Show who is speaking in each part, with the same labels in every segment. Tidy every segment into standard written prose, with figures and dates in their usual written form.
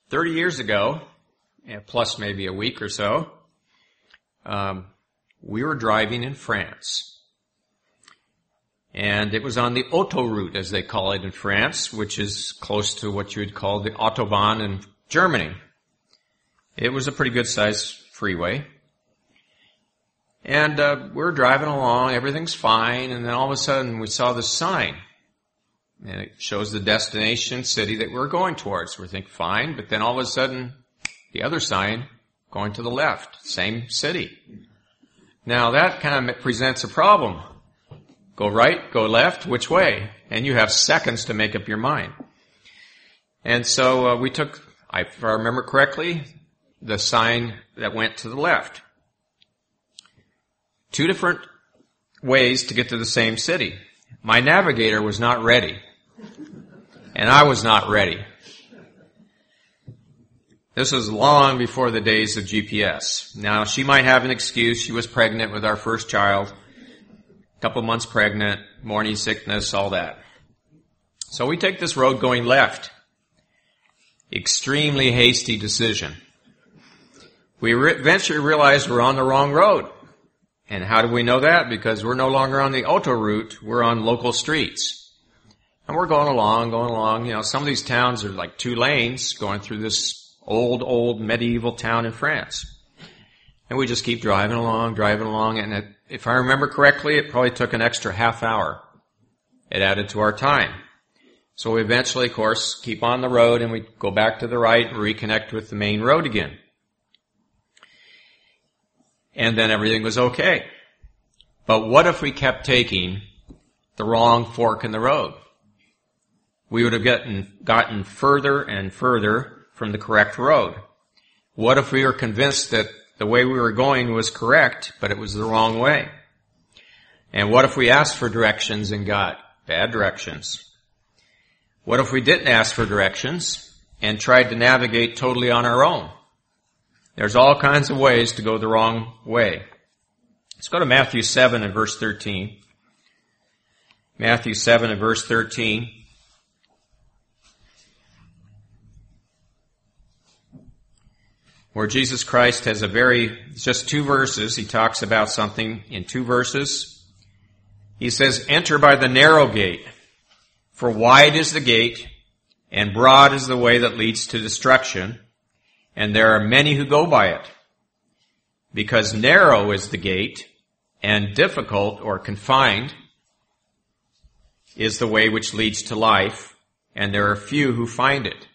Speaker 1: 30 years ago, plus maybe a week or so, we were driving in France. And it was on the autoroute, as they call it in France, which is close to what you would call the Autobahn in Germany. It was a pretty good-sized freeway. And we're driving along, everything's fine, and then all of a sudden we saw this sign. And it shows the destination city that we're going towards. We're thinking, fine, but then all of a sudden, the other sign going to the left, same city. Now that kind of presents a problem. Go right, go left, which way? And you have seconds to make up your mind. And so we took, if I remember correctly, the sign that went to the left. Two different ways to get to the same city. My navigator was not ready. And I was not ready. This was long before the days of GPS. Now, she might have an excuse. She was pregnant with our first child. A couple months pregnant, morning sickness, all that. So we take this road going left. Extremely hasty decision. We eventually realized we're on the wrong road. And how do we know that? Because we're no longer on the autoroute, we're on local streets. And we're going along. You know, some of these towns are like 2 lanes going through this old medieval town in France. And we just keep driving along, and if I remember correctly, it probably took an extra half hour. It added to our time. So we eventually, of course, keep on the road and we go back to the right and reconnect with the main road again. And then everything was okay. But what if we kept taking the wrong fork in the road? We would have gotten further and further from the correct road. What if we were convinced that the way we were going was correct, but it was the wrong way? And what if we asked for directions and got bad directions? What if we didn't ask for directions and tried to navigate totally on our own? There's all kinds of ways to go the wrong way. Let's go to Matthew 7 and verse 13. Matthew 7 and verse 13. Where Jesus Christ has just 2 verses. He talks about something in 2 verses. He says, "Enter by the narrow gate, for wide is the gate, and broad is the way that leads to destruction, and there are many who go by it. Because narrow is the gate, and difficult or confined is the way which leads to life, and there are few who find it."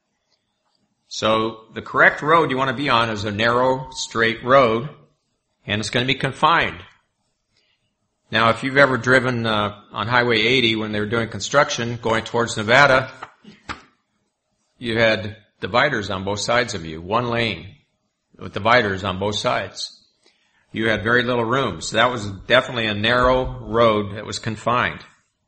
Speaker 1: So the correct road you want to be on is a narrow, straight road, and it's going to be confined. Now, if you've ever driven on Highway 80 when they were doing construction going towards Nevada, you had dividers on both sides of you, 1 lane with dividers on both sides. You had very little room, so that was definitely a narrow road that was confined.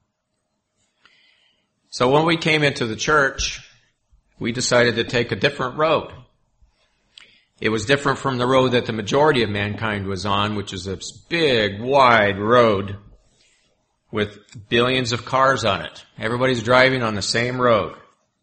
Speaker 1: So when we came into the church, we decided to take a different road. It was different from the road that the majority of mankind was on, which is a big, wide road with billions of cars on it. Everybody's driving on the same road,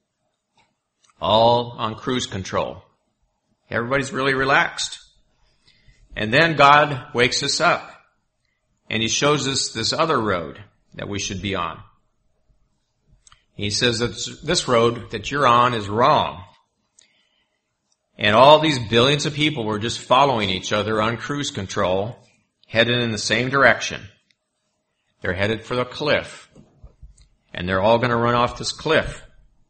Speaker 1: all on cruise control. Everybody's really relaxed. And then God wakes us up, and He shows us this other road that we should be on. He says that this road that you're on is wrong. And all these billions of people were just following each other on cruise control, headed in the same direction. They're headed for the cliff. And they're all going to run off this cliff.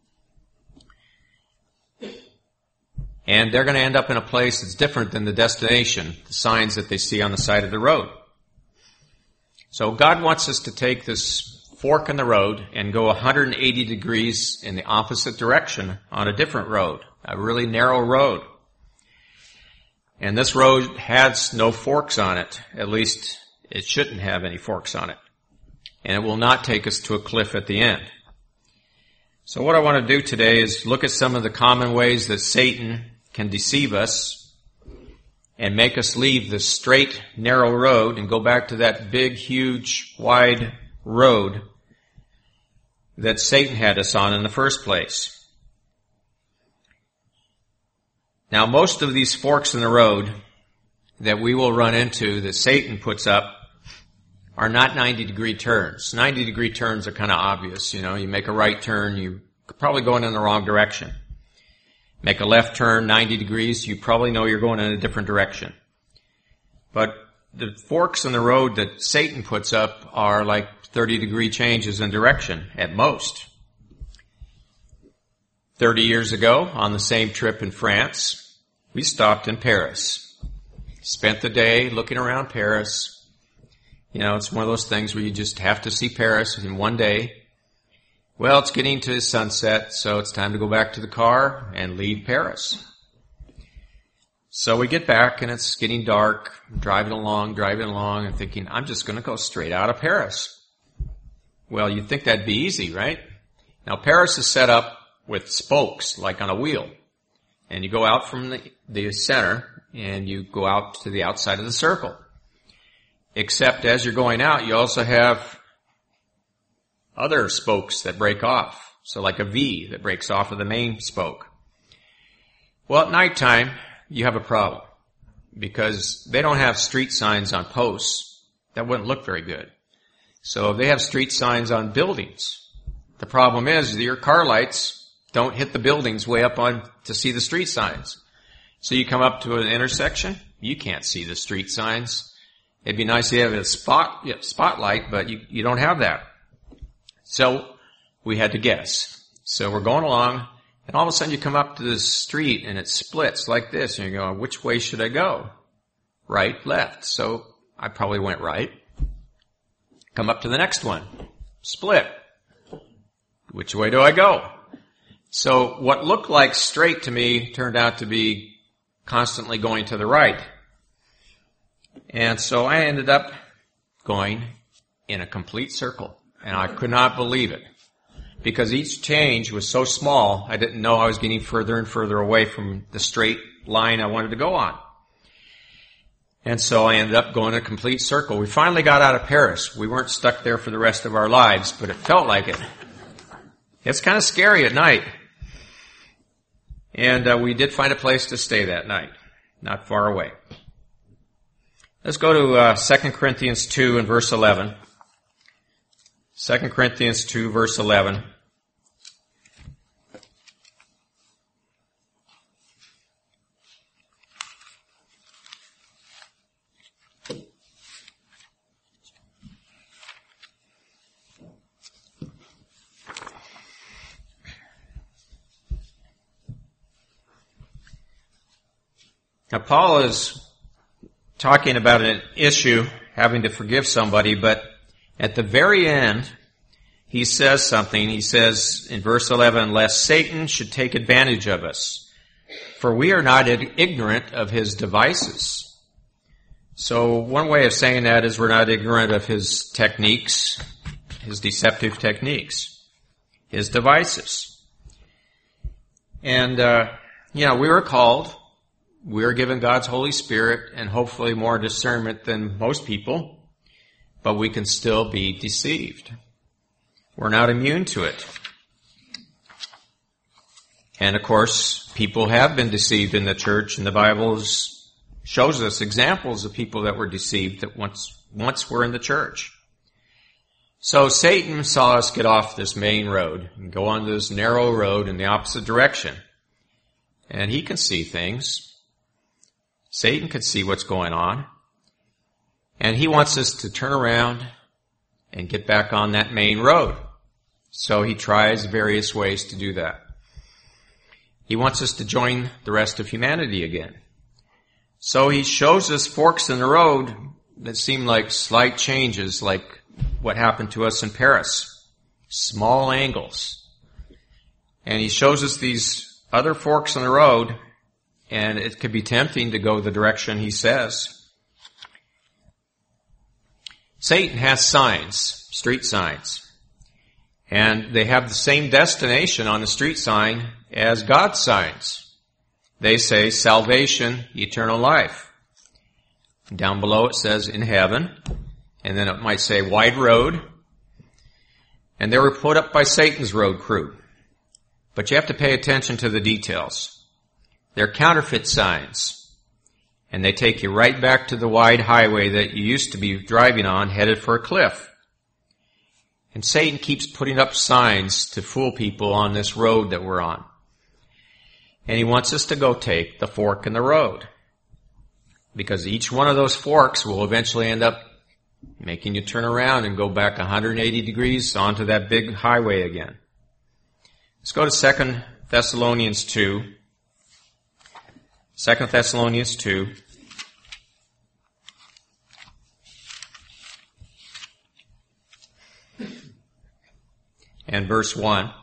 Speaker 1: And they're going to end up in a place that's different than the destination, the signs that they see on the side of the road. So God wants us to take this fork in the road and go 180 degrees in the opposite direction on a different road, a really narrow road. And this road has no forks on it. At least it shouldn't have any forks on it. And it will not take us to a cliff at the end. So what I want to do today is look at some of the common ways that Satan can deceive us and make us leave the straight, narrow road and go back to that big, huge, wide road that Satan had us on in the first place. Now, most of these forks in the road that we will run into, that Satan puts up, are not 90-degree turns. 90-degree turns are kind of obvious. You know, you make a right turn, you're probably going in the wrong direction. Make a left turn, 90 degrees, you probably know you're going in a different direction. But the forks in the road that Satan puts up are like 30-degree changes in direction at most. 30 years ago, on the same trip in France, we stopped in Paris. Spent the day looking around Paris. You know, it's one of those things where you just have to see Paris in one day. Well, it's getting to sunset, so it's time to go back to the car and leave Paris. So we get back, and it's getting dark, driving along, and thinking, I'm just going to go straight out of Paris. Well, you'd think that'd be easy, right? Now, Paris is set up with spokes, like on a wheel. And you go out from the center, and you go out to the outside of the circle. Except as you're going out, you also have other spokes that break off. So like a V that breaks off of the main spoke. Well, at nighttime, you have a problem. Because they don't have street signs on posts. That wouldn't look very good. So they have street signs on buildings. The problem is that your car lights don't hit the buildings way up on to see the street signs. So you come up to an intersection, you can't see the street signs. It'd be nice to have a spotlight, but you don't have that. So we had to guess. So we're going along, and all of a sudden you come up to this street and it splits like this, and you go, which way should I go? Right, left. So I probably went right. Come up to the next one. Split. Which way do I go? So what looked like straight to me turned out to be constantly going to the right. And so I ended up going in a complete circle. And I could not believe it. Because each change was so small, I didn't know I was getting further and further away from the straight line I wanted to go on. And so I ended up going a complete circle. We finally got out of Paris. We weren't stuck there for the rest of our lives, but it felt like it. It's kind of scary at night. And we did find a place to stay that night, not far away. Let's go to 2 Corinthians 2 and verse 11. 2 Corinthians 2, verse 11. Now, Paul is talking about an issue, having to forgive somebody, but at the very end, he says something. He says in verse 11, lest Satan should take advantage of us, for we are not ignorant of his devices. So one way of saying that is we're not ignorant of his techniques, his deceptive techniques, his devices. And, we were called. We are given God's Holy Spirit and hopefully more discernment than most people, but we can still be deceived. We're not immune to it. And of course, people have been deceived in the church, and the Bible shows us examples of people that were deceived that once were in the church. So Satan saw us get off this main road and go on this narrow road in the opposite direction. And he can see things. Satan could see what's going on. And he wants us to turn around and get back on that main road. So he tries various ways to do that. He wants us to join the rest of humanity again. So he shows us forks in the road that seem like slight changes, like what happened to us in Paris. Small angles. And he shows us these other forks in the road, and it could be tempting to go the direction he says. Satan has signs, street signs, and they have the same destination on the street sign as God's signs. They say salvation, eternal life. Down below it says in heaven, and then it might say wide road, and they were put up by Satan's road crew. But you have to pay attention to the details. They're counterfeit signs. And they take you right back to the wide highway that you used to be driving on, headed for a cliff. And Satan keeps putting up signs to fool people on this road that we're on. And he wants us to go take the fork in the road. Because each one of those forks will eventually end up making you turn around and go back 180 degrees onto that big highway again. Let's go to 2 Thessalonians 2. 2 Thessalonians 2. And verse 1.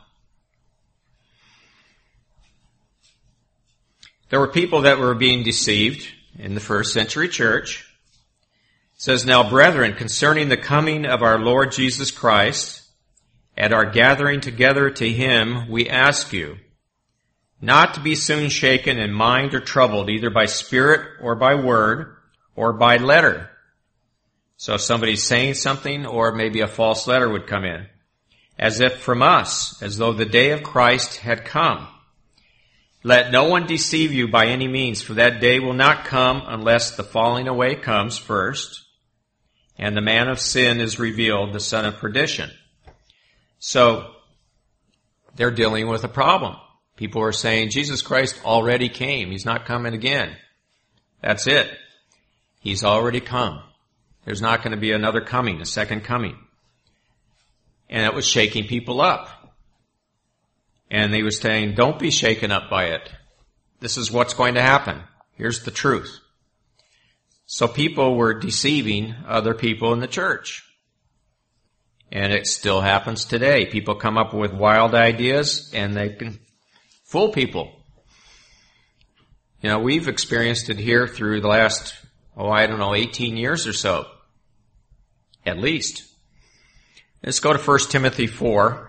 Speaker 1: There were people that were being deceived in the first century church. It says, "Now, brethren, concerning the coming of our Lord Jesus Christ, at our gathering together to him, we ask you, not to be soon shaken in mind or troubled, either by spirit or by word or by letter." So if somebody's saying something, or maybe a false letter would come in, "as if from us, as though the day of Christ had come. Let no one deceive you by any means, for that day will not come unless the falling away comes first, and the man of sin is revealed, the son of perdition." So they're dealing with a problem. People are saying, Jesus Christ already came. He's not coming again. That's it. He's already come. There's not going to be another coming, a second coming. And it was shaking people up. And he was saying, don't be shaken up by it. This is what's going to happen. Here's the truth. So people were deceiving other people in the church. And it still happens today. People come up with wild ideas and they can fool people. You know, we've experienced it here through the last, 18 years or so. At least. Let's go to 1 Timothy 4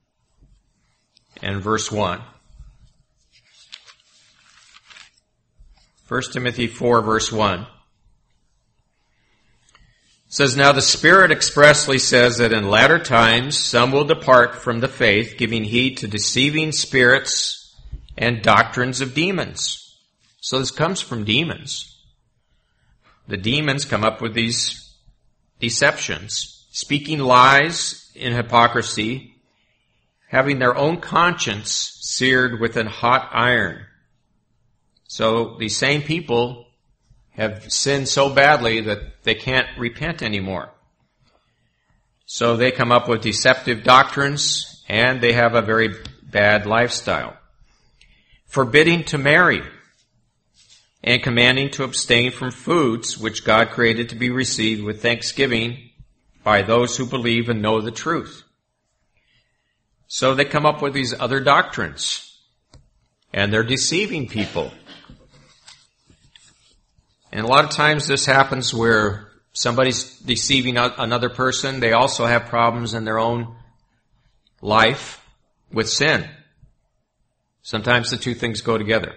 Speaker 1: and verse 1. 1 Timothy 4 verse 1. It says, "Now the Spirit expressly says that in latter times some will depart from the faith, giving heed to deceiving spirits and doctrines of demons." So this comes from demons. The demons come up with these deceptions, speaking lies in hypocrisy, having their own conscience seared with a hot iron. So these same people have sinned so badly that they can't repent anymore. So they come up with deceptive doctrines, and they have a very bad lifestyle. Forbidding to marry, and commanding to abstain from foods which God created to be received with thanksgiving by those who believe and know the truth. So they come up with these other doctrines, and they're deceiving people. And a lot of times this happens where somebody's deceiving another person. They also have problems in their own life with sin. Sometimes the two things go together.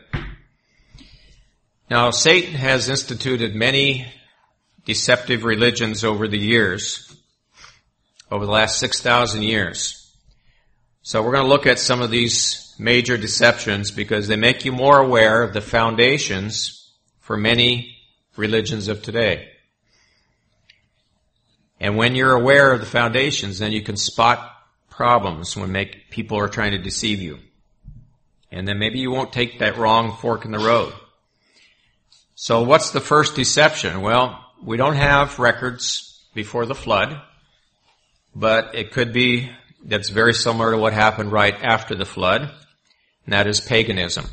Speaker 1: Now, Satan has instituted many deceptive religions over the years, over the last 6,000 years. So we're going to look at some of these major deceptions because they make you more aware of the foundations for many religions of today. And when you're aware of the foundations, then you can spot problems when people are trying to deceive you. And then maybe you won't take that wrong fork in the road. So what's the first deception? Well, we don't have records before the flood, but it could be that's very similar to what happened right after the flood, and that is paganism.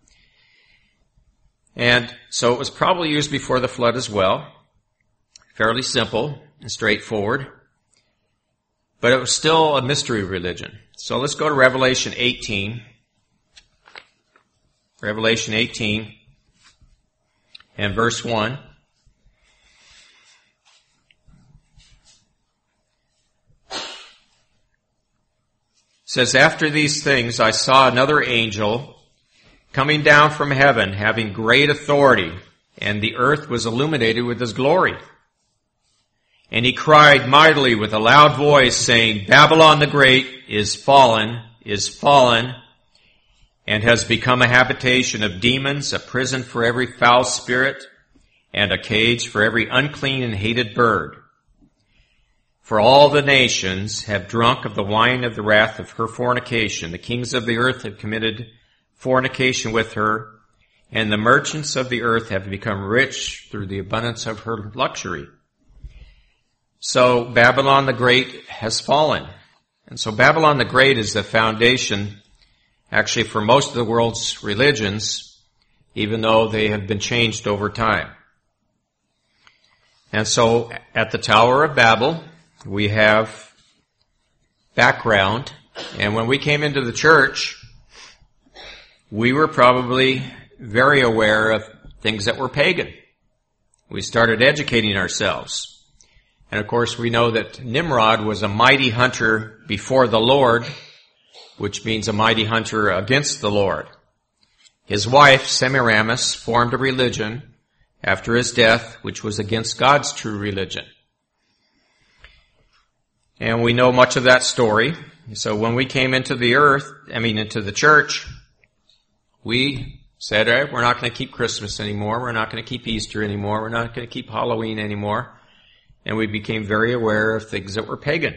Speaker 1: And so it was probably used before the flood as well. Fairly simple and straightforward. But it was still a mystery religion. So let's go to Revelation 18. Revelation 18 and verse 1. It says, "After these things I saw another angel coming down from heaven, having great authority, and the earth was illuminated with his glory. And he cried mightily with a loud voice, saying, Babylon the Great is fallen, and has become a habitation of demons, a prison for every foul spirit, and a cage for every unclean and hated bird. For all the nations have drunk of the wine of the wrath of her fornication. The kings of the earth have committed fornication with her, and the merchants of the earth have become rich through the abundance of her luxury. So Babylon the Great has fallen. And so Babylon the Great is the foundation, actually, for most of the world's religions, even though they have been changed over time. And so at the Tower of Babel, we have background. And when we came into the church, we were probably very aware of things that were pagan. We started educating ourselves. And of course, we know that Nimrod was a mighty hunter before the Lord, which means a mighty hunter against the Lord. His wife, Semiramis, formed a religion after his death, which was against God's true religion. And we know much of that story. So when we came into the church, we said, all right, we're not going to keep Christmas anymore. We're not going to keep Easter anymore. We're not going to keep Halloween anymore. And we became very aware of things that were pagan.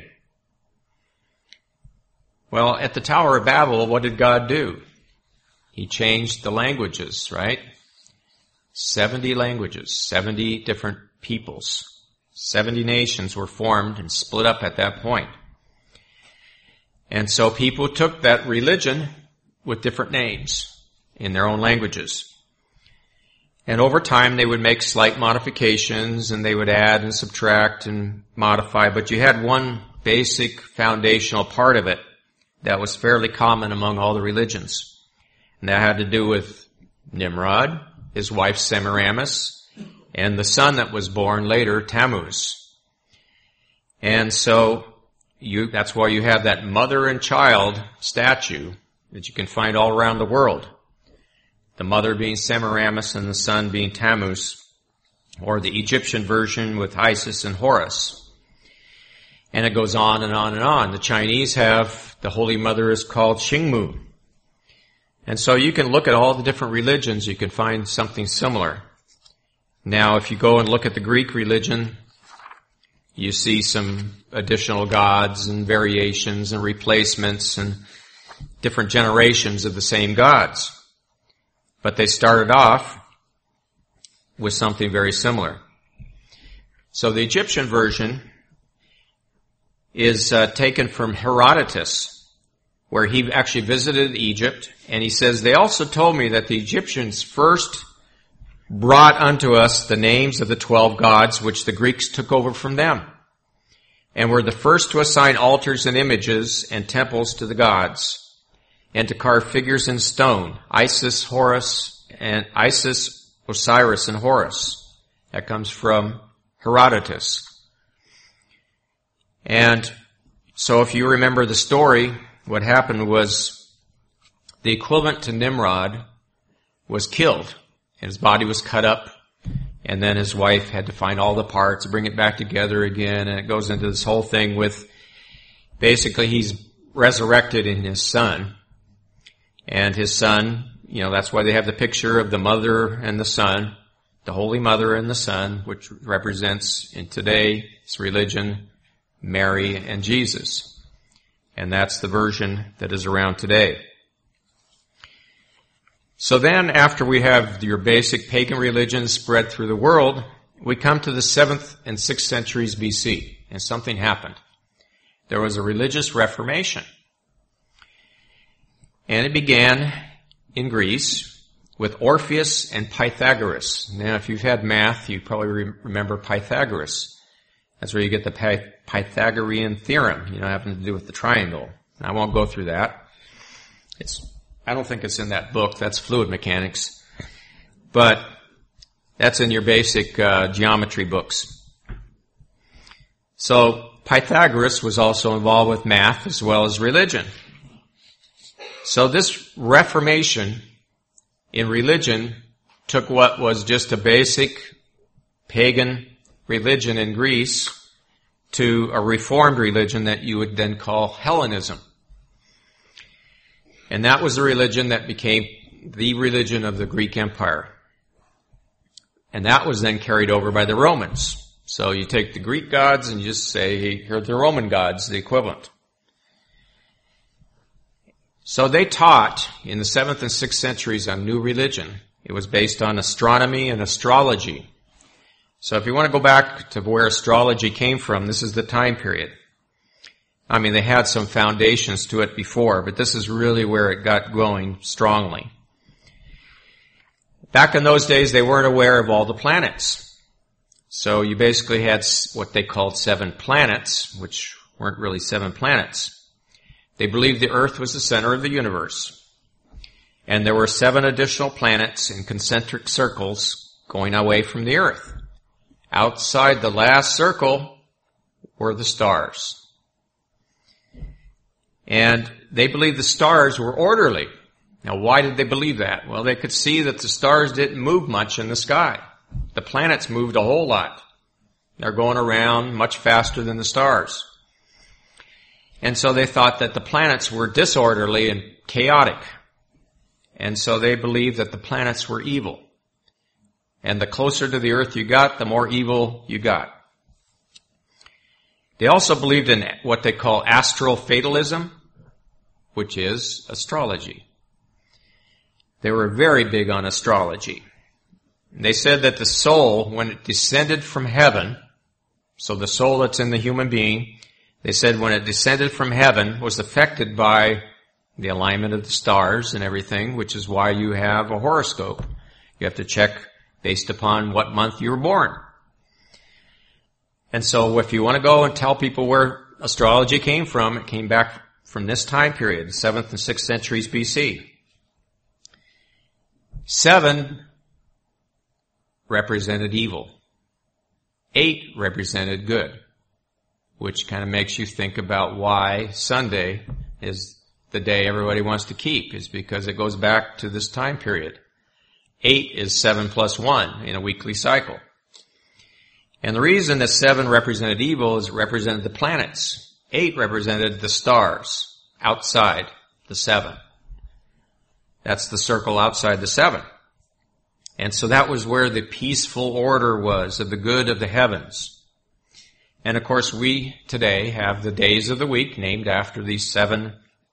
Speaker 1: Well, at the Tower of Babel, what did God do? He changed the languages, right? 70 languages, 70 different peoples. 70 nations were formed and split up at that point. And so people took that religion with different names in their own languages. And over time, they would make slight modifications, and they would add and subtract and modify. But you had one basic foundational part of it that was fairly common among all the religions. And that had to do with Nimrod, his wife Semiramis, and the son that was born later, Tammuz. And so that's why you have that mother and child statue that you can find all around the world. The mother being Semiramis and the son being Tammuz, or the Egyptian version with Isis and Horus. And it goes on and on and on. The Chinese have, the Holy Mother is called Xingmu. And so you can look at all the different religions, you can find something similar. Now, if you go and look at the Greek religion, you see some additional gods and variations and replacements and different generations of the same gods. But they started off with something very similar. So the Egyptian version is taken from Herodotus, where he actually visited Egypt, and he says, they also told me that the Egyptians first brought unto us the names of the 12 gods, which the Greeks took over from them, and were the first to assign altars and images and temples to the gods, and to carve figures in stone, Isis, Osiris, and Horus. That comes from Herodotus. And so if you remember the story, what happened was the equivalent to Nimrod was killed, and his body was cut up, and then his wife had to find all the parts, bring it back together again, and it goes into this whole thing with, basically he's resurrected in his son. And his son, that's why they have the picture of the mother and the son, the Holy Mother and the Son, which represents in today's religion, Mary and Jesus. And that's the version that is around today. So then, after we have your basic pagan religions spread through the world, we come to the 7th and 6th centuries BC, and something happened. There was a religious reformation. And it began in Greece with Orpheus and Pythagoras. Now, if you've had math, you probably remember Pythagoras. That's where you get the Pythagorean theorem, having to do with the triangle. I won't go through that. I don't think it's in that book. That's fluid mechanics. But that's in your basic geometry books. So Pythagoras was also involved with math as well as religion. So this reformation in religion took what was just a basic pagan religion in Greece to a reformed religion that you would then call Hellenism. And that was the religion that became the religion of the Greek Empire. And that was then carried over by the Romans. So you take the Greek gods and you just say, here are the Roman gods, the equivalent. So they taught in the 7th and 6th centuries a new religion. It was based on astronomy and astrology. So if you want to go back to where astrology came from, this is the time period. I mean, they had some foundations to it before, but this is really where it got going strongly. Back in those days, they weren't aware of all the planets. So you basically had what they called 7 planets, which weren't really 7 planets. They believed the Earth was the center of the universe. And there were 7 additional planets in concentric circles going away from the Earth. Outside the last circle were the stars. And they believed the stars were orderly. Now, why did they believe that? Well, they could see that the stars didn't move much in the sky. The planets moved a whole lot. They're going around much faster than the stars. And so they thought that the planets were disorderly and chaotic. And so they believed that the planets were evil. And the closer to the Earth you got, the more evil you got. They also believed in what they call astral fatalism, which is astrology. They were very big on astrology. They said that the soul, when it descended from heaven, so the soul that's in the human being, they said when it descended from heaven was affected by the alignment of the stars and everything, which is why you have a horoscope. You have to check based upon what month you were born. And so if you want to go and tell people where astrology came from, it came back from this time period, the 7th and 6th centuries BC. 7 represented evil. 8 represented good, which kind of makes you think about why Sunday is the day everybody wants to keep, is because it goes back to this time period. 8 is 7 plus 1 in a weekly cycle. And the reason that 7 represented evil is it represented the planets. 8 represented the stars outside the 7. That's the circle outside the 7. And so that was where the peaceful order was of the good of the heavens. And of course we today have the days of the week named after these 7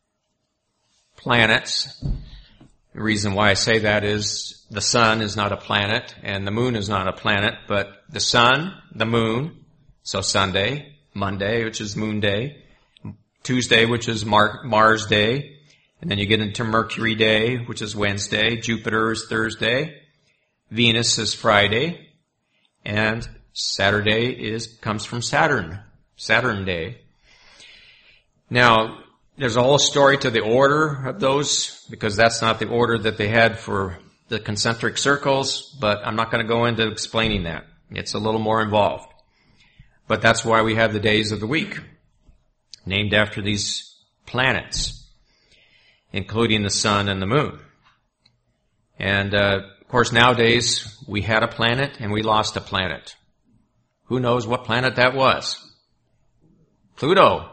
Speaker 1: planets. The reason why I say that is the sun is not a planet and the moon is not a planet, but the sun, the moon, so Sunday, Monday, which is Moon Day, Tuesday, which is Mars Day, and then you get into Mercury Day, which is Wednesday, Jupiter is Thursday, Venus is Friday, and Saturday comes from Saturn Day. Now, there's a whole story to the order of those, because that's not the order that they had for the concentric circles, but I'm not going to go into explaining that. It's a little more involved. But that's why we have the days of the week, named after these planets, including the sun and the moon. And, of course, nowadays, we had a planet and we lost a planet. Who knows what planet that was? Pluto.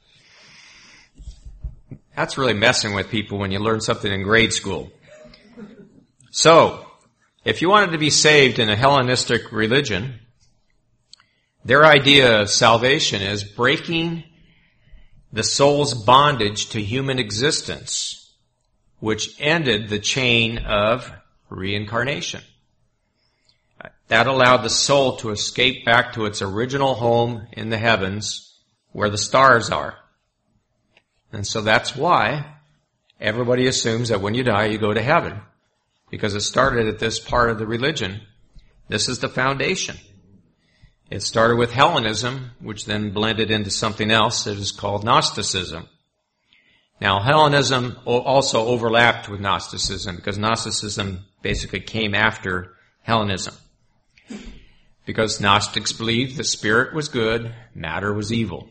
Speaker 1: That's really messing with people when you learn something in grade school. So, if you wanted to be saved in a Hellenistic religion, their idea of salvation is breaking the soul's bondage to human existence, which ended the chain of reincarnation. That allowed the soul to escape back to its original home in the heavens where the stars are. And so that's why everybody assumes that when you die, you go to heaven. Because it started at this part of the religion. This is the foundation. It started with Hellenism, which then blended into something else that is called Gnosticism. Now, Hellenism also overlapped with Gnosticism, because Gnosticism basically came after Hellenism. Because Gnostics believed the spirit was good, matter was evil.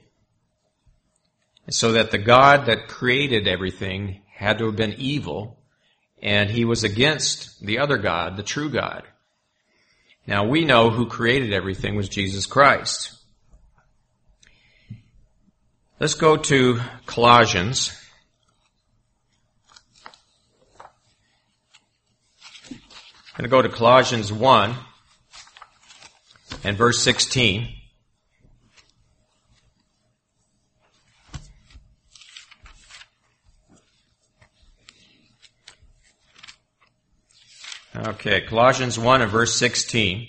Speaker 1: So that the God that created everything had to have been evil, and he was against the other God, the true God. Now we know who created everything was Jesus Christ. Let's go to Colossians going to go to Colossians 1 and verse 16. Okay, Colossians 1 and verse 16.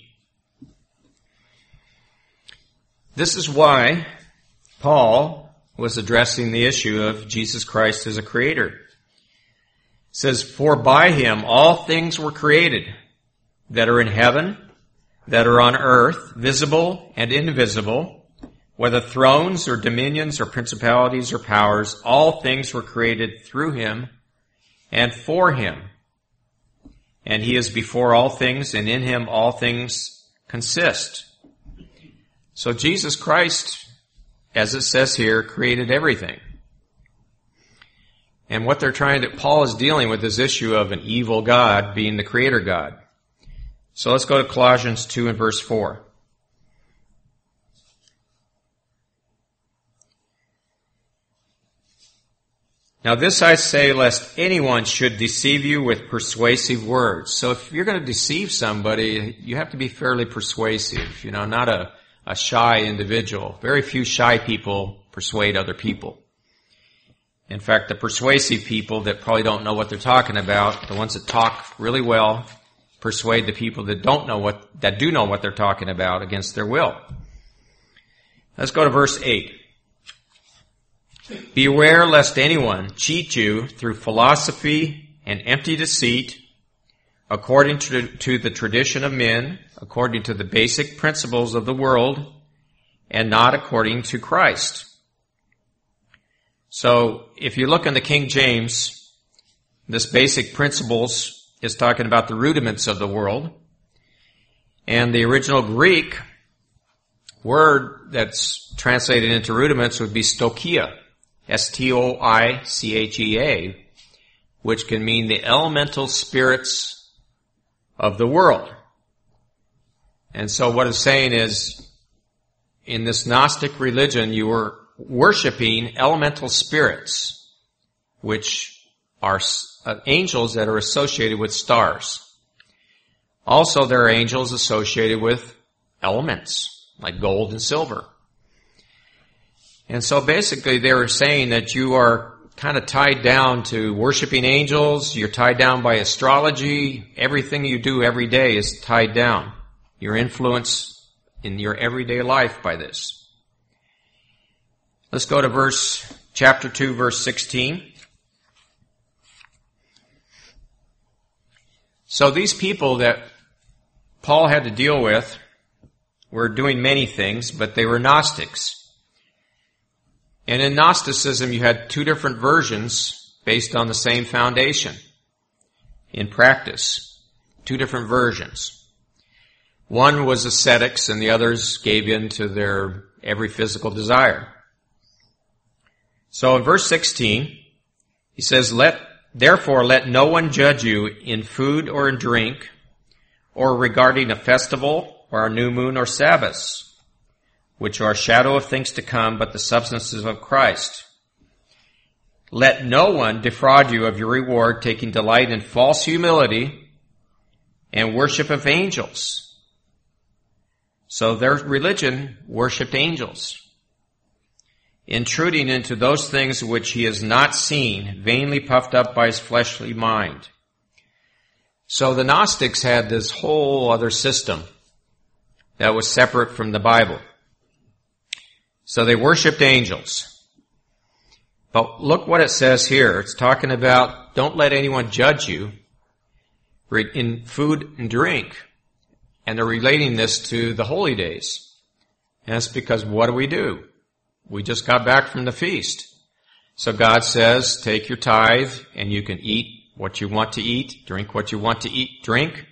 Speaker 1: This is why Paul was addressing the issue of Jesus Christ as a creator. It says, "For by him all things were created, that are in heaven, that are on earth, visible and invisible, whether thrones or dominions or principalities or powers, all things were created through him and for him. And he is before all things, and in him all things consist." So Jesus Christ, as it says here, created everything. And what Paul is dealing with this issue of an evil God being the creator God. So let's go to Colossians 2 and verse 4. "Now this I say, lest anyone should deceive you with persuasive words." So if you're going to deceive somebody, you have to be fairly persuasive, not a shy individual. Very few shy people persuade other people. In fact, the persuasive people that probably don't know what they're talking about, the ones that talk really well, persuade the people that do know what they're talking about against their will. Let's go to verse 8. "Beware lest anyone cheat you through philosophy and empty deceit, according to the tradition of men, according to the basic principles of the world, and not according to Christ." So, if you look in the King James, this basic principles is talking about the rudiments of the world. And the original Greek word that's translated into rudiments would be stoicheia. Stoichea, which can mean the elemental spirits of the world. And so what it's saying is, in this Gnostic religion, you were worshiping elemental spirits, which are angels that are associated with stars. Also, there are angels associated with elements, like gold and silver. And so basically they were saying that you are kind of tied down to worshiping angels, you're tied down by astrology, everything you do every day is tied down. Your influence in your everyday life by this. Let's go to chapter 2, verse 16. So these people that Paul had to deal with were doing many things, but they were Gnostics. And in Gnosticism, you had two different versions based on the same foundation. In practice, two different versions. One was ascetics and the others gave in to their every physical desire. So in verse 16, he says, "Therefore let no one judge you in food or in drink, or regarding a festival, or a new moon or Sabbaths, which are a shadow of things to come, but the substances of Christ. Let no one defraud you of your reward, taking delight in false humility and worship of angels." So their religion worshipped angels. "Intruding into those things which he has not seen, vainly puffed up by his fleshly mind." So the Gnostics had this whole other system that was separate from the Bible. So they worshipped angels. But look what it says here. It's talking about don't let anyone judge you in food and drink. And they're relating this to the holy days. And that's because what do? We just got back from the feast. So God says, take your tithe and you can eat what you want to eat, drink what you want to eat, drink.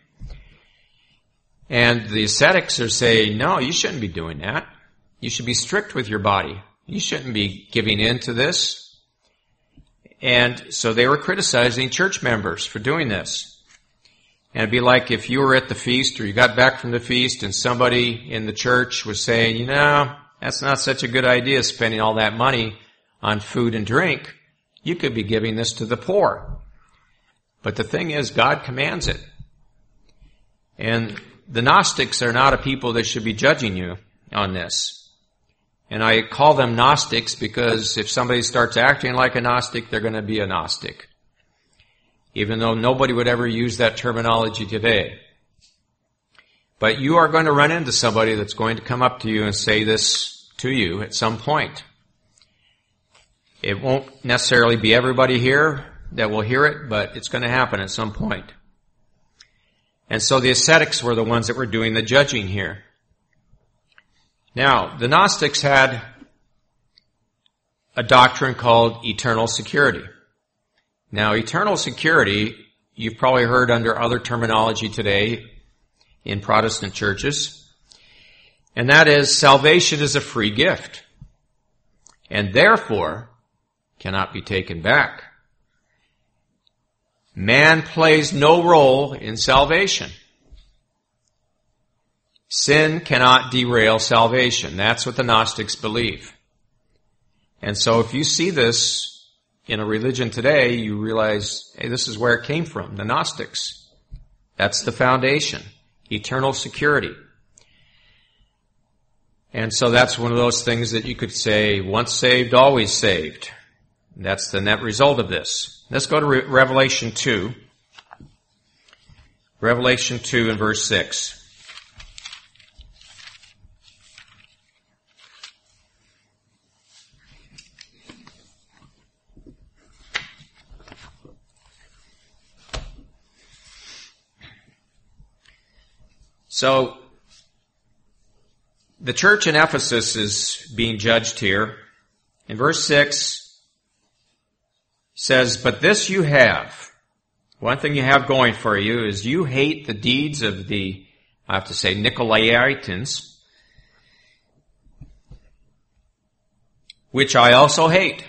Speaker 1: And the ascetics are saying, no, you shouldn't be doing that. You should be strict with your body. You shouldn't be giving in to this. And so they were criticizing church members for doing this. And it'd be like if you were at the feast or you got back from the feast and somebody in the church was saying, that's not such a good idea spending all that money on food and drink. You could be giving this to the poor. But the thing is, God commands it. And the Gnostics are not a people that should be judging you on this. And I call them Gnostics because if somebody starts acting like a Gnostic, they're going to be a Gnostic. Even though nobody would ever use that terminology today. But you are going to run into somebody that's going to come up to you and say this to you at some point. It won't necessarily be everybody here that will hear it, but it's going to happen at some point. And so the ascetics were the ones that were doing the judging here. Now, the Gnostics had a doctrine called eternal security. Now, eternal security, you've probably heard under other terminology today in Protestant churches, and that is salvation is a free gift, and therefore cannot be taken back. Man plays no role in salvation. Sin cannot derail salvation. That's what the Gnostics believe. And so if you see this in a religion today, you realize, hey, this is where it came from, the Gnostics. That's the foundation, eternal security. And so that's one of those things that you could say, once saved, always saved. That's the net result of this. Let's go to Revelation 2. Revelation 2 and verse 6. So, the church in Ephesus is being judged here. In verse 6 says, "But this you have." One thing you have going for you is you hate the deeds of the, I have to say, Nicolaitans, which I also hate.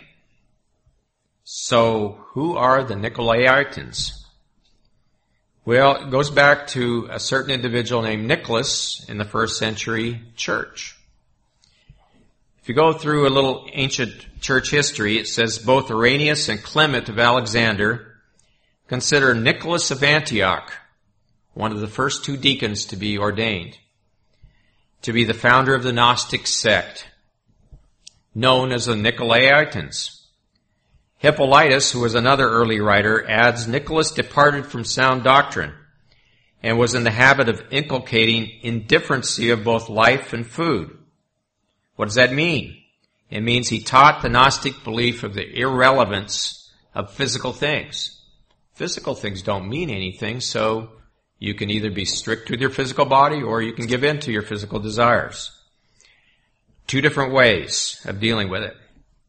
Speaker 1: So, who are the Nicolaitans? Well, it goes back to a certain individual named Nicholas in the first century church. If you go through a little ancient church history, it says both Irenaeus and Clement of Alexander consider Nicholas of Antioch, one of the first two deacons to be ordained, to be the founder of the Gnostic sect, known as the Nicolaitans. Hippolytus, who was another early writer, adds, Nicholas departed from sound doctrine and was in the habit of inculcating indifferency of both life and food. What does that mean? It means he taught the Gnostic belief of the irrelevance of physical things. Physical things don't mean anything, so you can either be strict with your physical body or you can give in to your physical desires. Two different ways of dealing with it.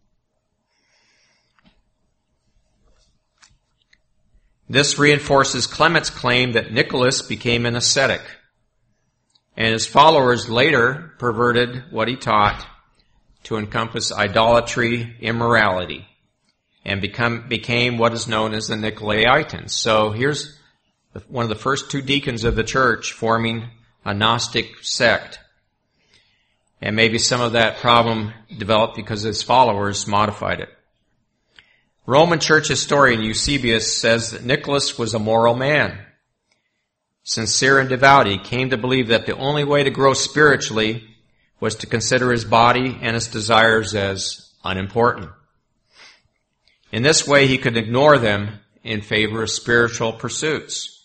Speaker 1: This reinforces Clement's claim that Nicholas became an ascetic, and his followers later perverted what he taught to encompass idolatry, immorality, and became what is known as the Nicolaitans. So here's one of the first two deacons of the church forming a Gnostic sect. And maybe some of that problem developed because his followers modified it. Roman church historian Eusebius says that Nicholas was a moral man. Sincere and devout, he came to believe that the only way to grow spiritually was to consider his body and his desires as unimportant. In this way, he could ignore them in favor of spiritual pursuits.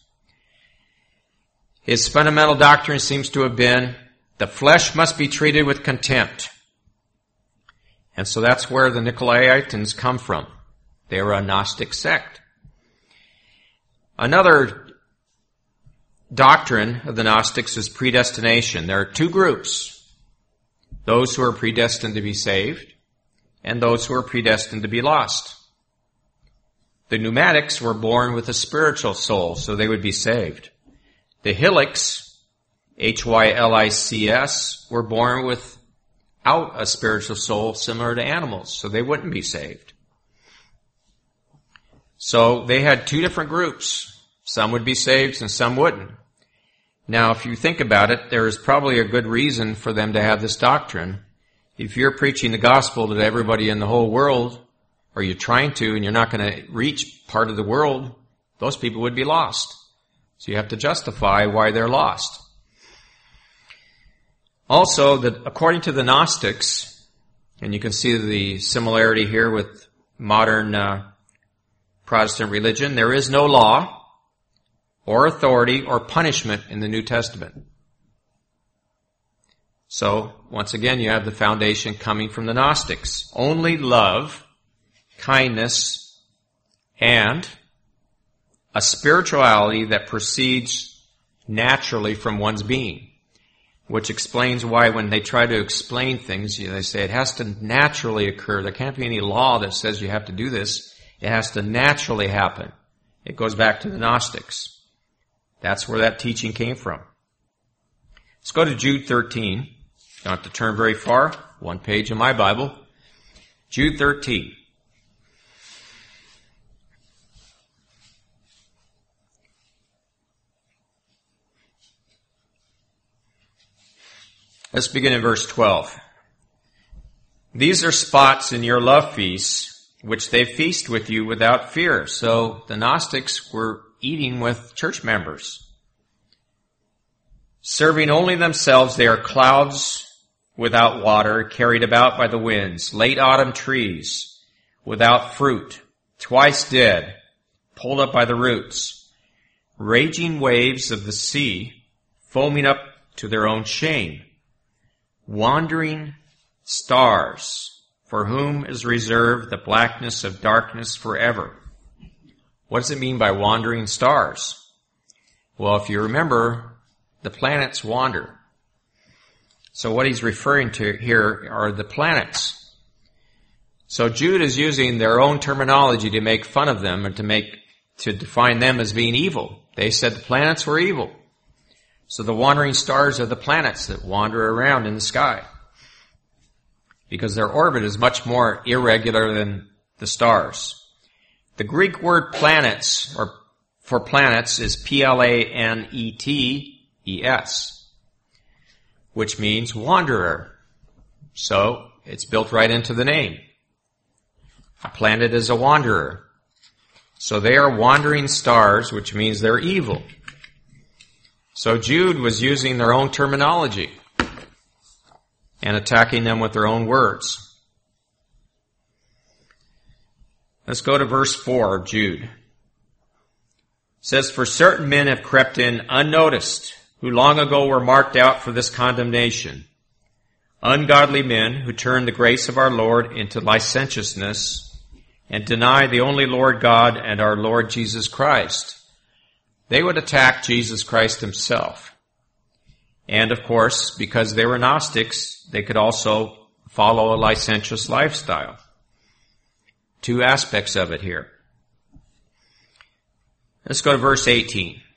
Speaker 1: His fundamental doctrine seems to have been, the flesh must be treated with contempt. And so that's where the Nicolaitans come from. They were a Gnostic sect. Another doctrine of the Gnostics is predestination. There are two groups. Those who are predestined to be saved and those who are predestined to be lost. The Pneumatics were born with a spiritual soul, so they would be saved. The Hylics, Hylics, were born without a spiritual soul similar to animals, so they wouldn't be saved. So they had two different groups. Some would be saved and some wouldn't. Now, if you think about it, there is probably a good reason for them to have this doctrine. If you're preaching the gospel to everybody in the whole world, or you're trying to, and you're not going to reach part of the world, those people would be lost. So you have to justify why they're lost. Also, according to the Gnostics, and you can see the similarity here with modern Protestant religion, there is no law or authority or punishment in the New Testament. So, once again, you have the foundation coming from the Gnostics. Only love, kindness, and a spirituality that proceeds naturally from one's being, which explains why when they try to explain things, they say it has to naturally occur. There can't be any law that says you have to do this. It has to naturally happen. It goes back to the Gnostics. That's where that teaching came from. Let's go to Jude 13. You don't have to turn very far. One page in my Bible. Jude 13. Let's begin in verse 12. These are spots in your love feasts, which they feast with you without fear. So the Gnostics were eating with church members. Serving only themselves, they are clouds without water, carried about by the winds, late autumn trees without fruit, twice dead, pulled up by the roots, raging waves of the sea, foaming up to their own shame. Wandering stars, for whom is reserved the blackness of darkness forever. What does it mean by wandering stars? Well, if you remember, the planets wander. So what he's referring to here are the planets. So Jude is using their own terminology to make fun of them and to define them as being evil. They said the planets were evil. So the wandering stars are the planets that wander around in the sky, because their orbit is much more irregular than the stars. The Greek word planets, or for planets, is Planetes, which means wanderer. So it's built right into the name. A planet is a wanderer. So they are wandering stars, which means they're evil. So Jude was using their own terminology and attacking them with their own words. Let's go to verse 4 of Jude. It says, for certain men have crept in unnoticed, who long ago were marked out for this condemnation. Ungodly men who turn the grace of our Lord into licentiousness and deny the only Lord God and our Lord Jesus Christ. They would attack Jesus Christ himself. And of course, because they were Gnostics, they could also follow a licentious lifestyle. Two aspects of it here. Let's go to verse 18. It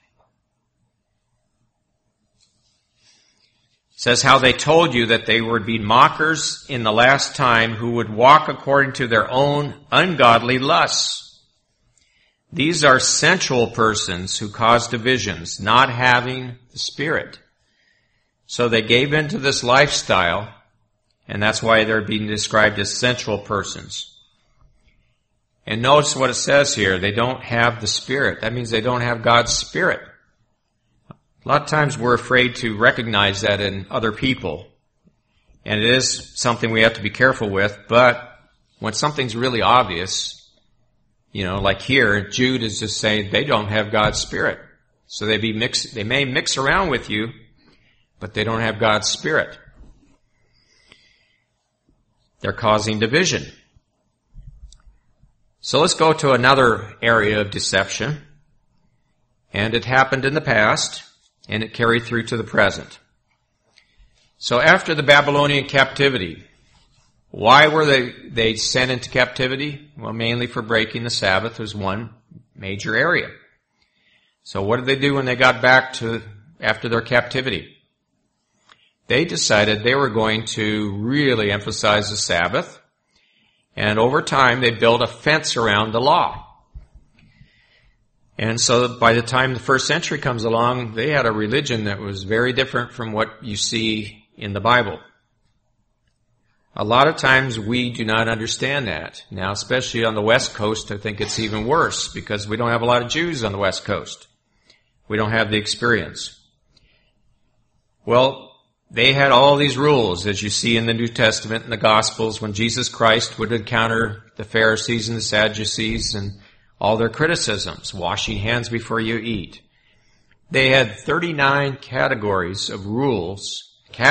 Speaker 1: says, how they told you that they would be mockers in the last time, who would walk according to their own ungodly lusts. These are sensual persons who cause divisions, not having the Spirit. So they gave into this lifestyle, and that's why they're being described as sensual persons. And notice what it says here. They don't have the Spirit. That means they don't have God's Spirit. A lot of times we're afraid to recognize that in other people. And it is something we have to be careful with, but when something's really obvious, like here, Jude is just saying they don't have God's Spirit. So they may mix around with you, but they don't have God's Spirit. They're causing division. So let's go to another area of deception. And it happened in the past, and it carried through to the present. So after the Babylonian captivity, why were they sent into captivity? Well, mainly for breaking the Sabbath was one major area. So what did they do when they got back after their captivity? They decided they were going to really emphasize the Sabbath, and over time they built a fence around the law. And so by the time the first century comes along, they had a religion that was very different from what you see in the Bible. A lot of times we do not understand that. Now, especially on the West Coast, I think it's even worse because we don't have a lot of Jews on the West Coast. We don't have the experience. Well, they had all these rules, as you see in the New Testament and the Gospels, when Jesus Christ would encounter the Pharisees and the Sadducees and all their criticisms, washing hands before you eat. They had 39 categories of rules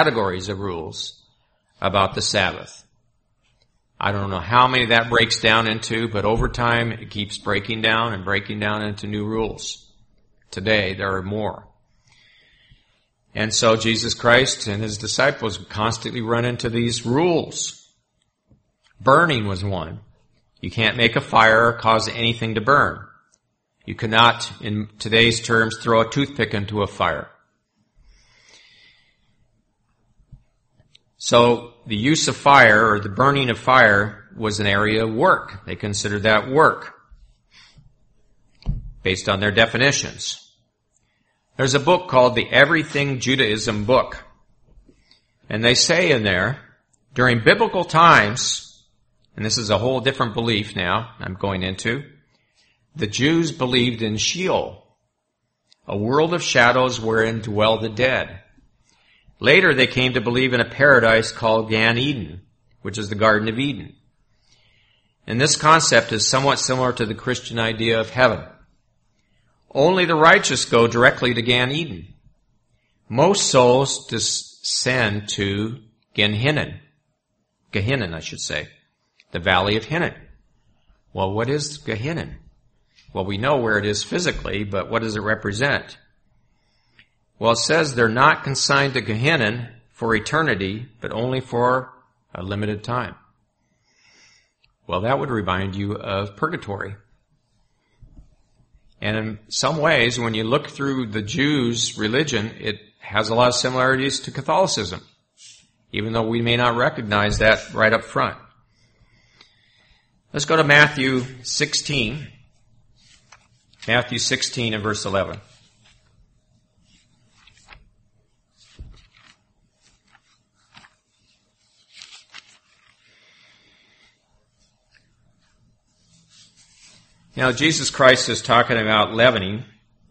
Speaker 1: about the Sabbath. I don't know how many that breaks down into, but over time it keeps breaking down into new rules. Today there are more. And so Jesus Christ and his disciples would constantly run into these rules. Burning was one. You can't make a fire or cause anything to burn. You cannot, in today's terms, throw a toothpick into a fire. So the use of fire or the burning of fire was an area of work. They considered that work based on their definitions. There's a book called the Everything Judaism Book. And they say in there, during biblical times, and this is a whole different belief now I'm going into, the Jews believed in Sheol, a world of shadows wherein dwell the dead. Later they came to believe in a paradise called Gan Eden, which is the Garden of Eden. And this concept is somewhat similar to the Christian idea of heaven. Only the righteous go directly to Gan Eden. Most souls descend to Gehinnom, the valley of Hinnom. Well, what is Gehinnom? Well, we know where it is physically, but what does it represent? Well, it says they're not consigned to Gehinnom for eternity, but only for a limited time. Well, that would remind you of purgatory. And in some ways, when you look through the Jews' religion, it has a lot of similarities to Catholicism, even though we may not recognize that right up front. Let's go to Matthew 16. Matthew 16 and verse 11. Now, Jesus Christ is talking about leavening.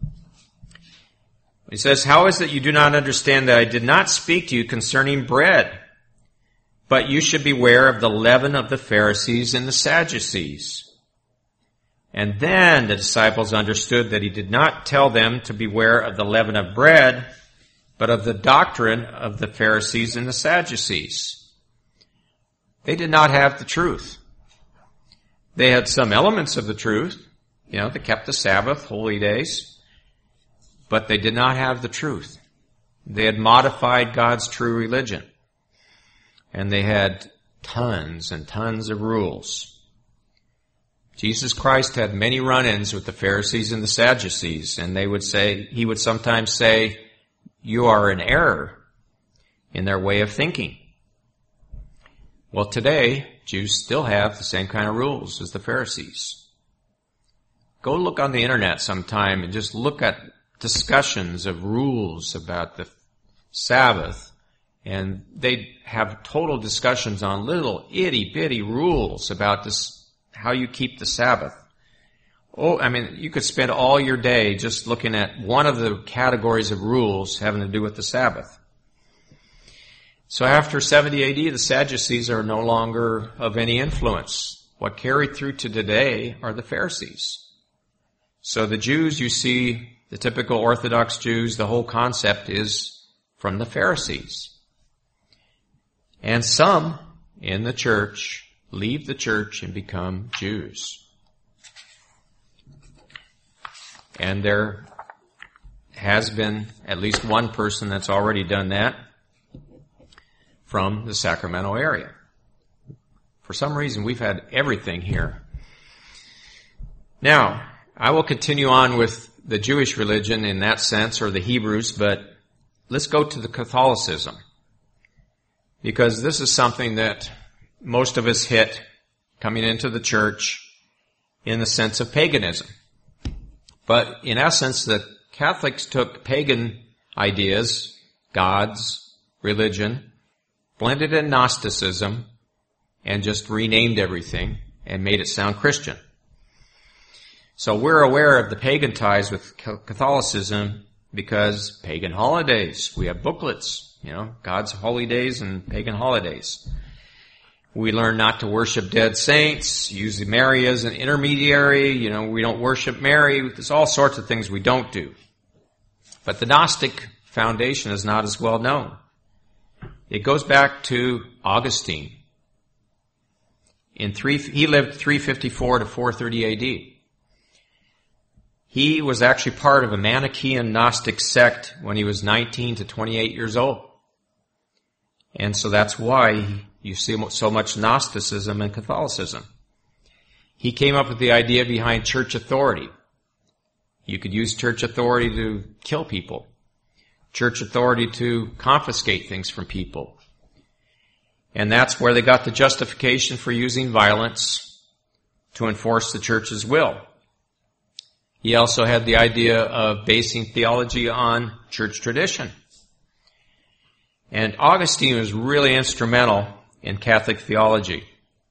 Speaker 1: He says, "How is it you do not understand that I did not speak to you concerning bread? But you should beware of the leaven of the Pharisees and the Sadducees." And then the disciples understood that he did not tell them to beware of the leaven of bread, but of the doctrine of the Pharisees and the Sadducees. They did not have the truth. They had some elements of the truth. They kept the Sabbath, holy days. But they did not have the truth. They had modified God's true religion. And they had tons and tons of rules. Jesus Christ had many run-ins with the Pharisees and the Sadducees, and he would sometimes say, "You are in error in their way of thinking." Well, today, Jews still have the same kind of rules as the Pharisees. Go look on the internet sometime and just look at discussions of rules about the Sabbath, and they have total discussions on little itty-bitty rules about this, how you keep the Sabbath. You could spend all your day just looking at one of the categories of rules having to do with the Sabbath. So after 70 AD, the Sadducees are no longer of any influence. What carried through to today are the Pharisees. So the Jews, you see, the typical Orthodox Jews, the whole concept is from the Pharisees. And some in the church leave the church and become Jews. And there has been at least one person that's already done that from the Sacramento area. For some reason, we've had everything here. Now, I will continue on with the Jewish religion in that sense, or the Hebrews, but let's go to the Catholicism. Because this is something that most of us hit coming into the church in the sense of paganism. But in essence, the Catholics took pagan ideas, gods, religion, blended in Gnosticism, and just renamed everything and made it sound Christian. So we're aware of the pagan ties with Catholicism because pagan holidays. We have booklets, God's holy days and pagan holidays. We learn not to worship dead saints, use Mary as an intermediary. We don't worship Mary. There's all sorts of things we don't do. But the Gnostic foundation is not as well known. It goes back to Augustine. He lived 354 to 430 AD. He was actually part of a Manichaean Gnostic sect when he was 19 to 28 years old. And so that's why you see so much Gnosticism in Catholicism. He came up with the idea behind church authority. You could use church authority to kill people. Church authority to confiscate things from people. And that's where they got the justification for using violence to enforce the church's will. He also had the idea of basing theology on church tradition. And Augustine was really instrumental in Catholic theology.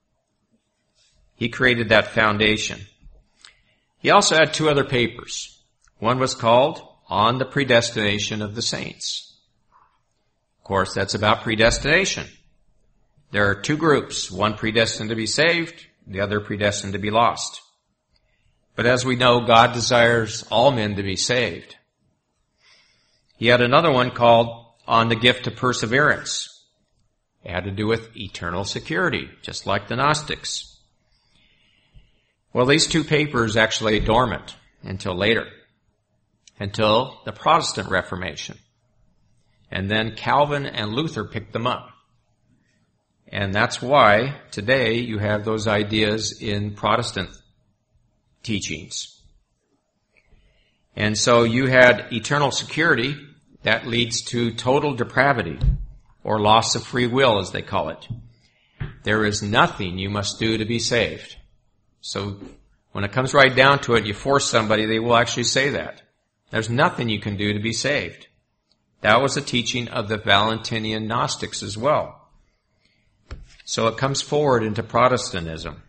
Speaker 1: He created that foundation. He also had two other papers. One was called On the Predestination of the Saints. Of course, that's about predestination. There are two groups, one predestined to be saved, the other predestined to be lost. But as we know, God desires all men to be saved. He had another one called On the Gift of Perseverance. It had to do with eternal security, just like the Gnostics. Well, these two papers actually lay dormant until later, until the Protestant Reformation. And then Calvin and Luther picked them up. And that's why today you have those ideas in Protestant teachings. And so you had eternal security that leads to total depravity, or loss of free will, as they call it. There is nothing you must do to be saved. So when it comes right down to it, you force somebody, they will actually say that. There's nothing you can do to be saved. That was a teaching of the Valentinian Gnostics as well. So it comes forward into Protestantism.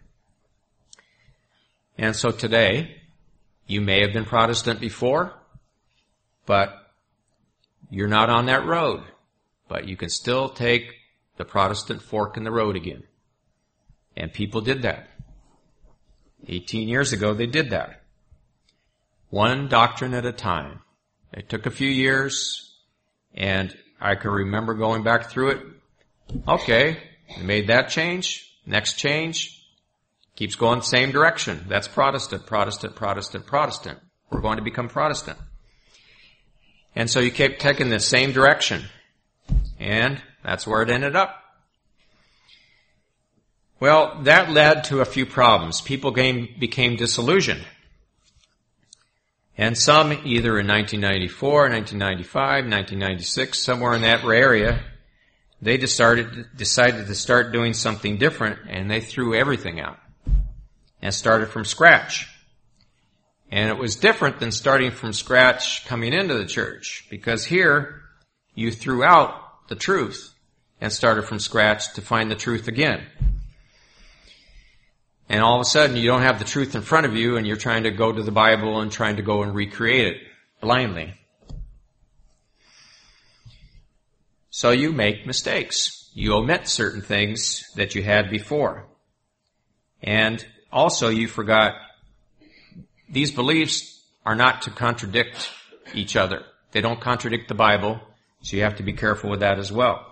Speaker 1: And so today, you may have been Protestant before, but you're not on that road. But you can still take the Protestant fork in the road again. And people did that. 18 years ago, they did that. One doctrine at a time. It took a few years, and I can remember going back through it. Okay, they made that change. Next change. Keeps going the same direction. That's Protestant, Protestant, Protestant, Protestant. We're going to become Protestant. And so you keep taking the same direction. And that's where it ended up. Well, that led to a few problems. People became disillusioned. And some, either in 1994, 1995, 1996, somewhere in that area, they decided to start doing something different, and they threw everything out and started from scratch. And it was different than starting from scratch coming into the church, because here you threw out the truth and started from scratch to find the truth again. And all of a sudden you don't have the truth in front of you, and you're trying to go to the Bible and trying to go and recreate it blindly. So you make mistakes. You omit certain things that you had before. And also you forgot these beliefs are not to contradict each other. They don't contradict the Bible, so you have to be careful with that as well.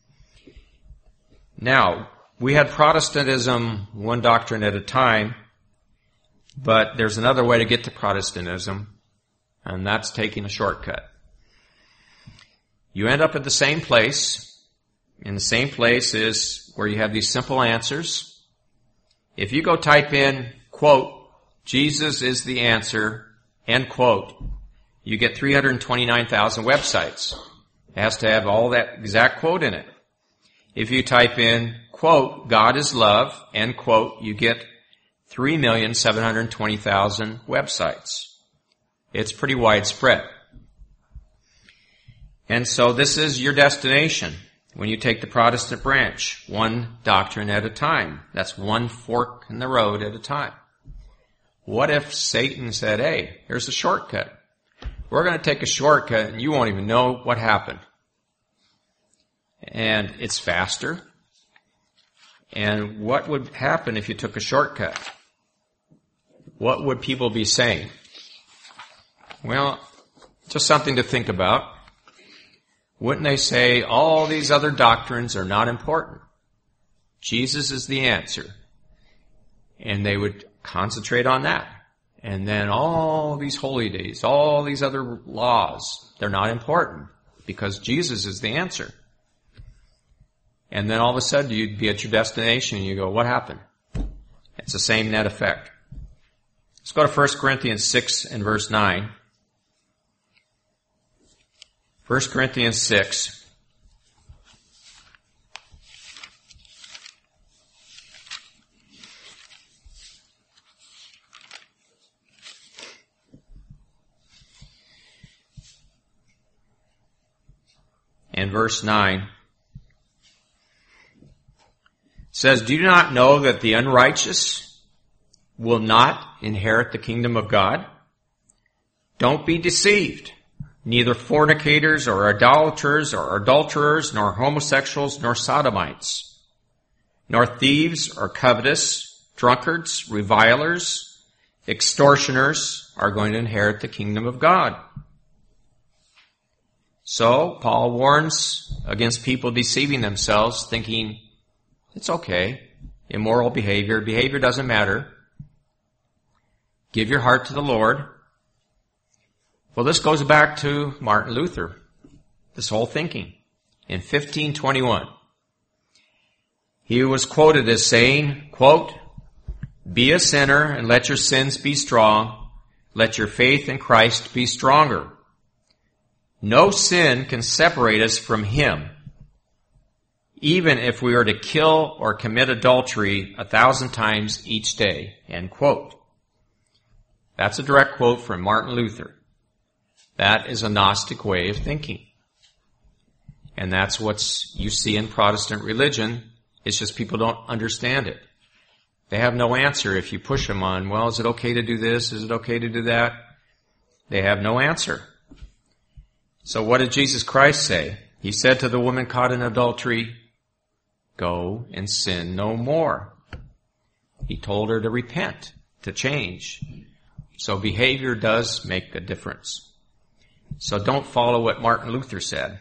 Speaker 1: Now, we had Protestantism one doctrine at a time, but there's another way to get to Protestantism, and that's taking a shortcut. You end up at the same place, and the same place is where you have these simple answers. If you go type in, quote, Jesus is the answer, end quote, you get 329,000 websites. It has to have all that exact quote in it. If you type in, quote, God is love, end quote, you get 3,720,000 websites. It's pretty widespread. And so this is your destination when you take the Protestant branch, one doctrine at a time. That's one fork in the road at a time. What if Satan said, hey, here's a shortcut. We're going to take a shortcut and you won't even know what happened. And it's faster. And what would happen if you took a shortcut? What would people be saying? Well, just something to think about. Wouldn't they say all these other doctrines are not important? Jesus is the answer. And they would concentrate on that. And then all these holy days, all these other laws, they're not important because Jesus is the answer. And then all of a sudden you'd be at your destination and you go, what happened? It's the same net effect. Let's go to 1 Corinthians 6 and verse 9. 1 Corinthians 6. And verse 9 says, do you not know that the unrighteous will not inherit the kingdom of God? Don't be deceived. Neither fornicators or idolaters or adulterers nor homosexuals nor sodomites, nor thieves or covetous, drunkards, revilers, extortioners are going to inherit the kingdom of God. So, Paul warns against people deceiving themselves, thinking, it's okay, immoral behavior doesn't matter. Give your heart to the Lord. Well, this goes back to Martin Luther, this whole thinking. In 1521, he was quoted as saying, quote, be a sinner and let your sins be strong. Let your faith in Christ be stronger. No sin can separate us from Him, even if we were to kill or commit adultery 1,000 times each day. End quote. That's a direct quote from Martin Luther. That is a Gnostic way of thinking. And that's what you see in Protestant religion. It's just people don't understand it. They have no answer if you push them on, well, is it okay to do this? Is it okay to do that? They have no answer. So what did Jesus Christ say? He said to the woman caught in adultery, go and sin no more. He told her to repent, to change. So behavior does make a difference. So don't follow what Martin Luther said.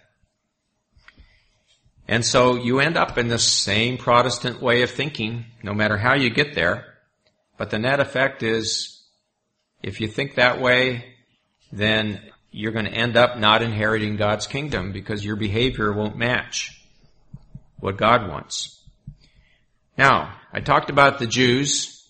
Speaker 1: And so you end up in this same Protestant way of thinking, no matter how you get there. But the net effect is, if you think that way, then you're going to end up not inheriting God's kingdom because your behavior won't match what God wants. Now, I talked about the Jews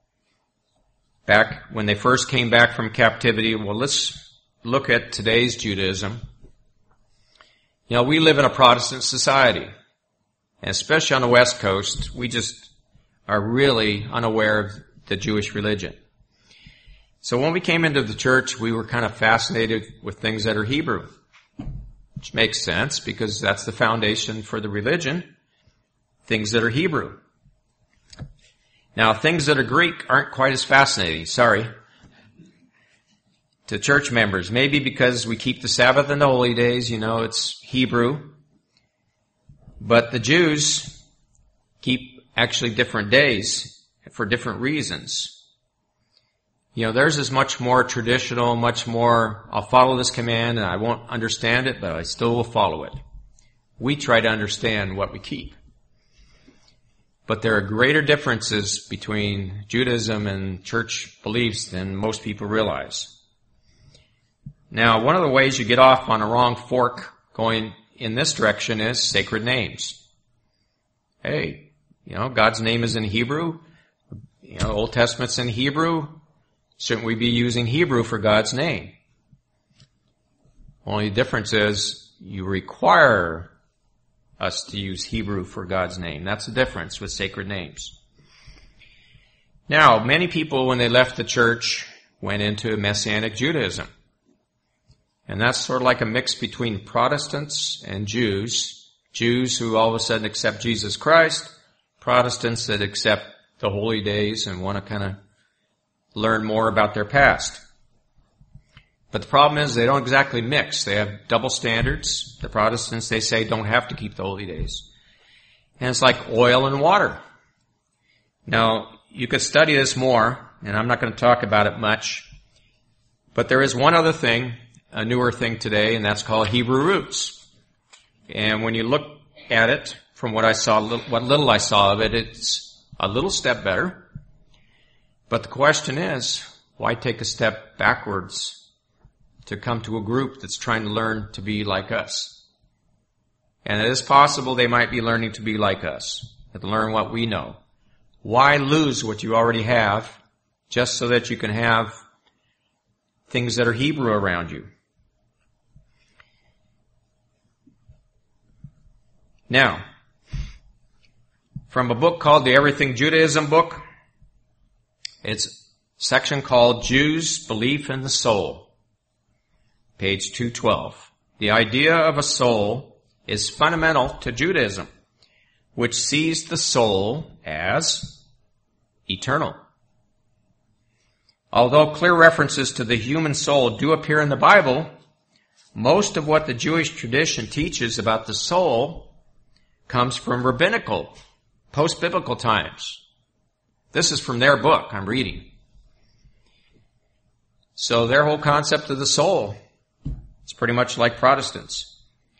Speaker 1: back when they first came back from captivity. Well, let's look at today's Judaism. You know, we live in a Protestant society, and especially on the West Coast, we just are really unaware of the Jewish religion. So when we came into the church, we were kind of fascinated with things that are Hebrew, which makes sense because that's the foundation for the religion, things that are Hebrew. Now, things that are Greek aren't quite as fascinating, sorry, to church members. Maybe because we keep the Sabbath and the holy days, you know, it's Hebrew. But the Jews keep actually different days for different reasons. You know, theirs is much more traditional, much more, I'll follow this command and I won't understand it, but I still will follow it. We try to understand what we keep. But there are greater differences between Judaism and church beliefs than most people realize. Now, one of the ways you get off on a wrong fork going in this direction is sacred names. Hey, you know, God's name is in Hebrew. You know, Old Testament's in Hebrew. Shouldn't we be using Hebrew for God's name? Only difference is you require us to use Hebrew for God's name. That's the difference with sacred names. Now, many people, when they left the church, went into Messianic Judaism. And that's sort of like a mix between Protestants and Jews. Jews who all of a sudden accept Jesus Christ. Protestants that accept the holy days and want to kind of learn more about their past. But the problem is they don't exactly mix. They have double standards. The Protestants, they say, don't have to keep the holy days. And it's like oil and water. Now, you could study this more, and I'm not going to talk about it much. But there is one other thing, a newer thing today, and that's called Hebrew roots. And when you look at it, from what I saw, what little I saw of it, it's a little step better. But the question is, why take a step backwards to come to a group that's trying to learn to be like us? And it is possible they might be learning to be like us, to learn what we know. Why lose what you already have just so that you can have things that are Hebrew around you? Now, from a book called the Everything Judaism book, it's a section called Jews' Belief in the Soul, page 212. The idea of a soul is fundamental to Judaism, which sees the soul as eternal. Although clear references to the human soul do appear in the Bible, most of what the Jewish tradition teaches about the soul comes from rabbinical, post-biblical times. This is from their book I'm reading. So their whole concept of the soul is pretty much like Protestants.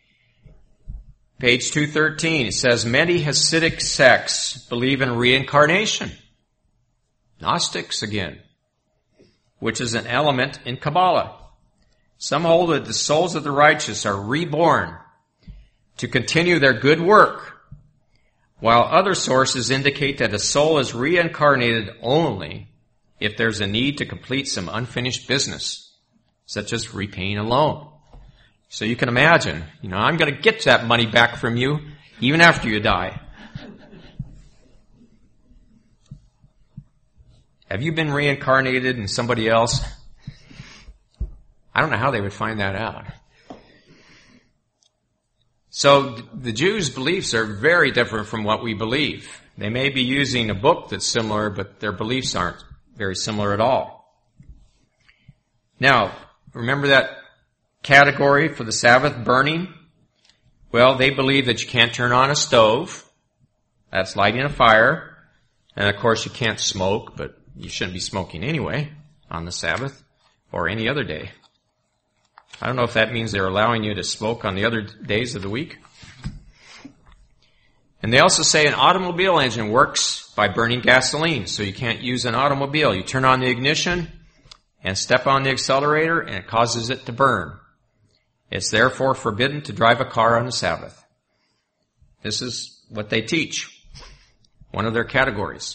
Speaker 1: Page 213, it says, many Hasidic sects believe in reincarnation. Gnostics again, which is an element in Kabbalah. Some hold that the souls of the righteous are reborn to continue their good work, while other sources indicate that a soul is reincarnated only if there's a need to complete some unfinished business, such as repaying a loan. So you can imagine, I'm going to get that money back from you even after you die. Have you been reincarnated in somebody else? I don't know how they would find that out. So the Jews' beliefs are very different from what we believe. They may be using a book that's similar, but their beliefs aren't very similar at all. Now, remember that category for the Sabbath, burning? Well, they believe that you can't turn on a stove. That's lighting a fire. And of course you can't smoke, but you shouldn't be smoking anyway on the Sabbath or any other day. I don't know if that means they're allowing you to smoke on the other days of the week. And they also say an automobile engine works by burning gasoline, so you can't use an automobile. You turn on the ignition and step on the accelerator, and it causes it to burn. It's therefore forbidden to drive a car on the Sabbath. This is what they teach, one of their categories.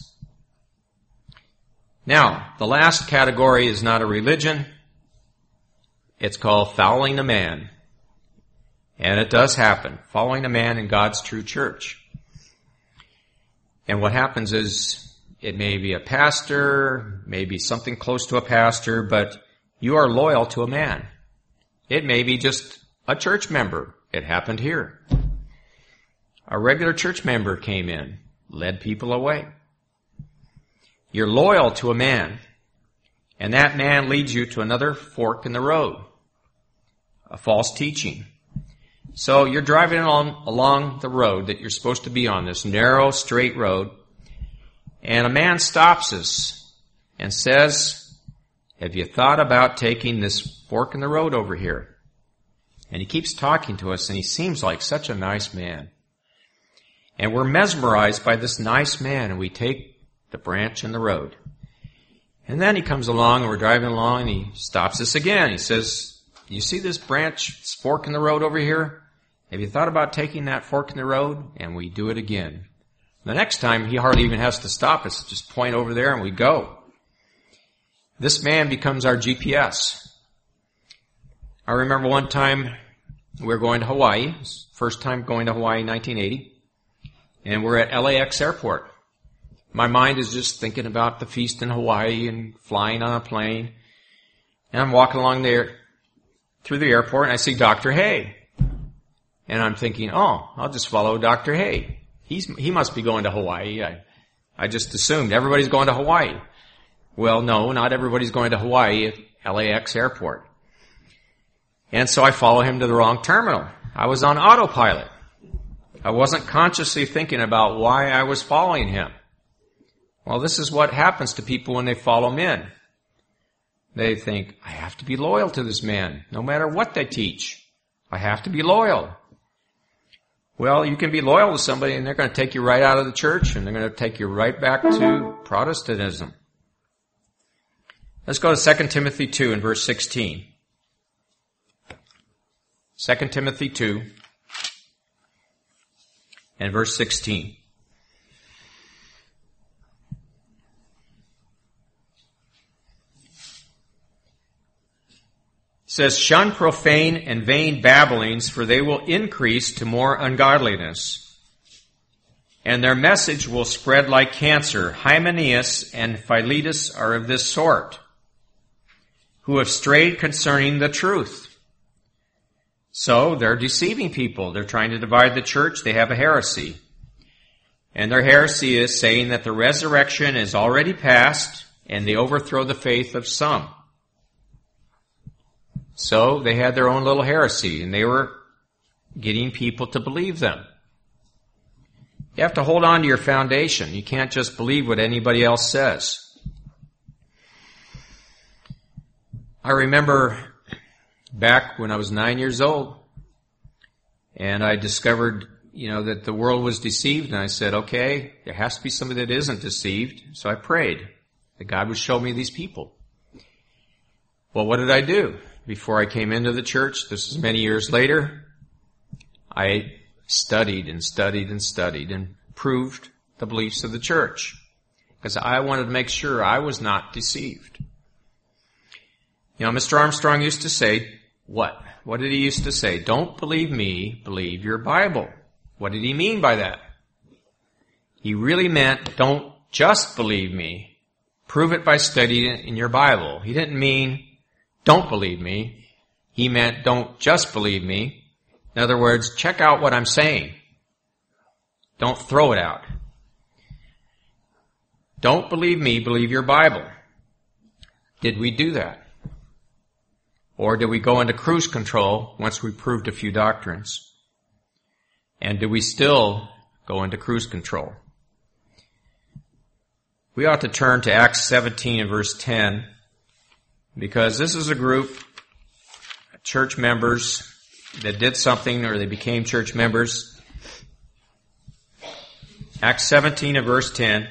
Speaker 1: Now, the last category is not a religion. It's called following a man. And it does happen, following a man in God's true church. And what happens is, it may be a pastor, maybe something close to a pastor, but you are loyal to a man. It may be just a church member. It happened here. A regular church member came in, led people away. You're loyal to a man, and that man leads you to another fork in the road, a false teaching. So you're driving along the road that you're supposed to be on, this narrow, straight road, and a man stops us and says, have you thought about taking this fork in the road over here? And he keeps talking to us, and he seems like such a nice man. And we're mesmerized by this nice man, and we take the branch in the road. And then he comes along, and we're driving along, and he stops us again. He says, you see this branch, this fork in the road over here? Have you thought about taking that fork in the road? And we do it again. The next time, he hardly even has to stop us. Just point over there, and we go. This man becomes our GPS. I remember one time we were going to Hawaii. First time going to Hawaii in 1980. And we're at LAX airport. My mind is just thinking about the feast in Hawaii and flying on a plane. And I'm walking along there through the airport, and I see Dr. Hay. And I'm thinking, oh, I'll just follow Dr. Hay. He must be going to Hawaii. I just assumed everybody's going to Hawaii. Well, no, not everybody's going to Hawaii at LAX airport. And so I follow him to the wrong terminal. I was on autopilot. I wasn't consciously thinking about why I was following him. Well, this is what happens to people when they follow men. They think, I have to be loyal to this man, no matter what they teach. I have to be loyal. Well, you can be loyal to somebody and they're going to take you right out of the church and they're going to take you right back to Protestantism. Let's go to 2 Timothy 2 and verse 16. 2 Timothy 2 and verse 16. It says, shun profane and vain babblings, for they will increase to more ungodliness. And their message will spread like cancer. Hymenaeus and Philetus are of this sort, who have strayed concerning the truth. So they're deceiving people. They're trying to divide the church. They have a heresy. And their heresy is saying that the resurrection is already past, and they overthrow the faith of some. So they had their own little heresy, and they were getting people to believe them. You have to hold on to your foundation. You can't just believe what anybody else says. I remember back when I was 9 years old, and I discovered, that the world was deceived, and I said, okay, there has to be somebody that isn't deceived. So I prayed that God would show me these people. Well, what did I do? Before I came into the church, this is many years later, I studied and studied and studied and proved the beliefs of the church, because I wanted to make sure I was not deceived. Mr. Armstrong used to say, what? What did he used to say? Don't believe me, believe your Bible. What did he mean by that? He really meant, don't just believe me. Prove it by studying it in your Bible. He didn't mean, don't believe me. He meant, don't just believe me. In other words, check out what I'm saying. Don't throw it out. Don't believe me, believe your Bible. Did we do that? Or did we go into cruise control once we proved a few doctrines? And do we still go into cruise control? We ought to turn to Acts 17 and verse 10, because this is a group of church members that did something, or they became church members. Acts 17 and verse 10.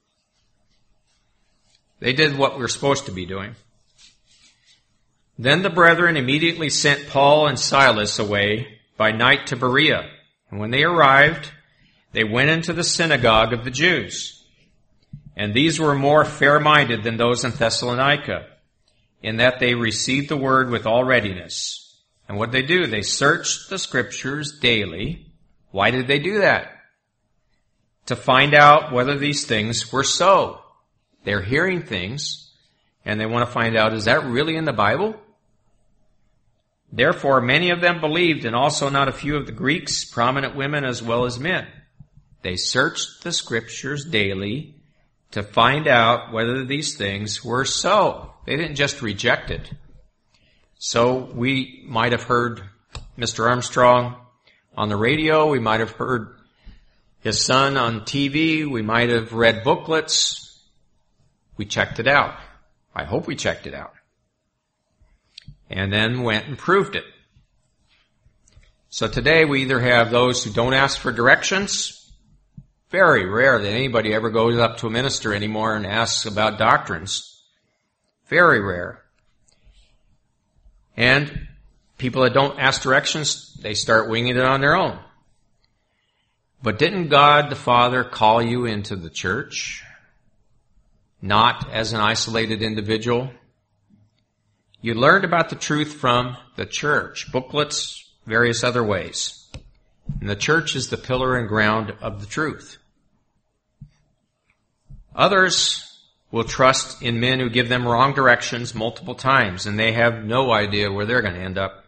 Speaker 1: They did what we're supposed to be doing. Then the brethren immediately sent Paul and Silas away by night to Berea. And when they arrived, they went into the synagogue of the Jews. And these were more fair-minded than those in Thessalonica, in that they received the word with all readiness. And what did they do? They searched the scriptures daily. Why did they do that? To find out whether these things were so. They're hearing things, and they want to find out, is that really in the Bible? Therefore, many of them believed, and also not a few of the Greeks, prominent women as well as men. They searched the scriptures daily to find out whether these things were so. They didn't just reject it. So we might have heard Mr. Armstrong on the radio. We might have heard his son on TV. We might have read booklets. We checked it out. I hope we checked it out. And then went and proved it. So today we either have those who don't ask for directions. Very rare that anybody ever goes up to a minister anymore and asks about doctrines. Very rare. And people that don't ask directions, they start winging it on their own. But didn't God the Father call you into the church? Not as an isolated individual. You learned about the truth from the church, booklets, various other ways. And the church is the pillar and ground of the truth. Others will trust in men who give them wrong directions multiple times, and they have no idea where they're going to end up.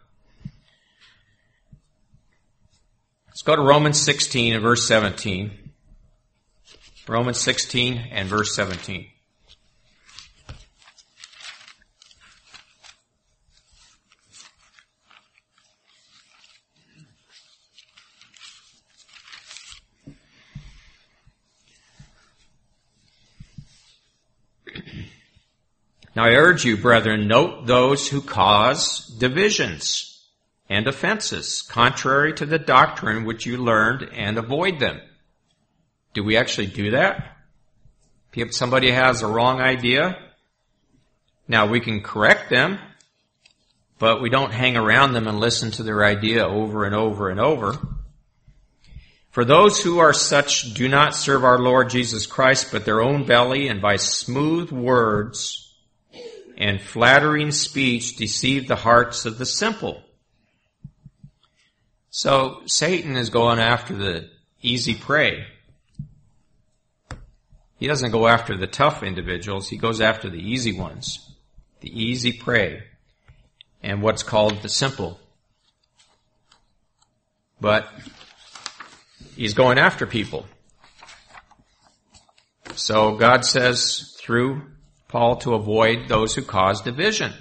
Speaker 1: Let's go to Romans 16 and verse 17. Romans 16 and verse 17. Now I urge you, brethren, note those who cause divisions and offenses, contrary to the doctrine which you learned, and avoid them. Do we actually do that? If somebody has a wrong idea, now we can correct them, but we don't hang around them and listen to their idea over and over and over. For those who are such do not serve our Lord Jesus Christ, but their own belly, and by smooth words and flattering speech deceive the hearts of the simple. So Satan is going after the easy prey. He doesn't go after the tough individuals. He goes after the easy ones, the easy prey, and what's called the simple. But he's going after people. So God says through Paul to avoid those who cause division.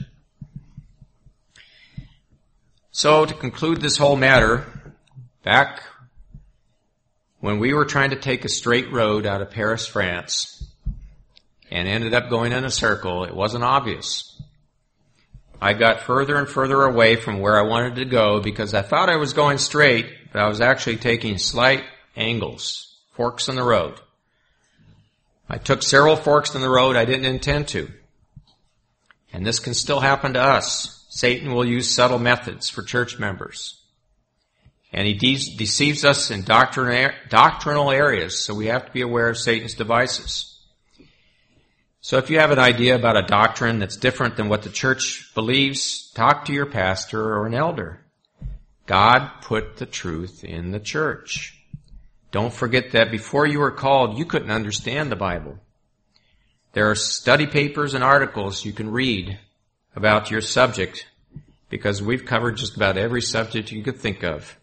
Speaker 1: So to conclude this whole matter, back when we were trying to take a straight road out of Paris, France, and ended up going in a circle, it wasn't obvious. I got further and further away from where I wanted to go because I thought I was going straight, but I was actually taking slight angles, forks in the road. I took several forks in the road I didn't intend to. And this can still happen to us. Satan will use subtle methods for church members. And he deceives us in doctrinal areas, so we have to be aware of Satan's devices. So if you have an idea about a doctrine that's different than what the church believes, talk to your pastor or an elder. God put the truth in the church. Don't forget that before you were called, you couldn't understand the Bible. There are study papers and articles you can read about your subject because we've covered just about every subject you could think of.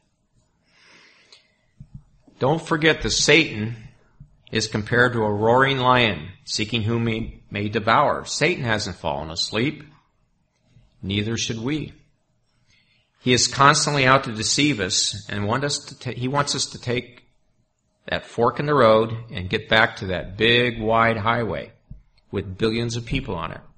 Speaker 1: Don't forget that Satan is compared to a roaring lion seeking whom he may devour. Satan hasn't fallen asleep. Neither should we. He is constantly out to deceive us and he wants us to take that fork in the road and get back to that big, wide highway with billions of people on it.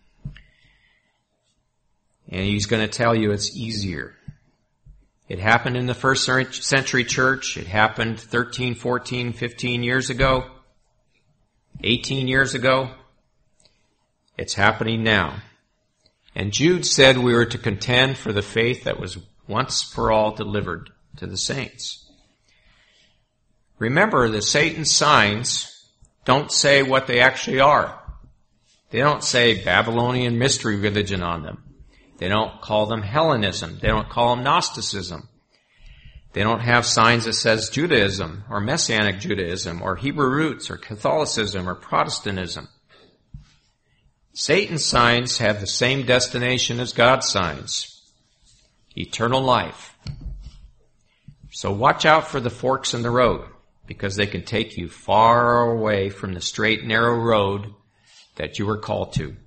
Speaker 1: And he's going to tell you it's easier. It happened in the first century church. It happened 13, 14, 15 years ago, 18 years ago. It's happening now. And Jude said we were to contend for the faith that was once for all delivered to the saints. Remember that Satan's signs don't say what they actually are. They don't say Babylonian mystery religion on them. They don't call them Hellenism. They don't call them Gnosticism. They don't have signs that says Judaism or Messianic Judaism or Hebrew roots or Catholicism or Protestantism. Satan's signs have the same destination as God's signs. Eternal life. So watch out for the forks in the road because they can take you far away from the straight, narrow road that you were called to.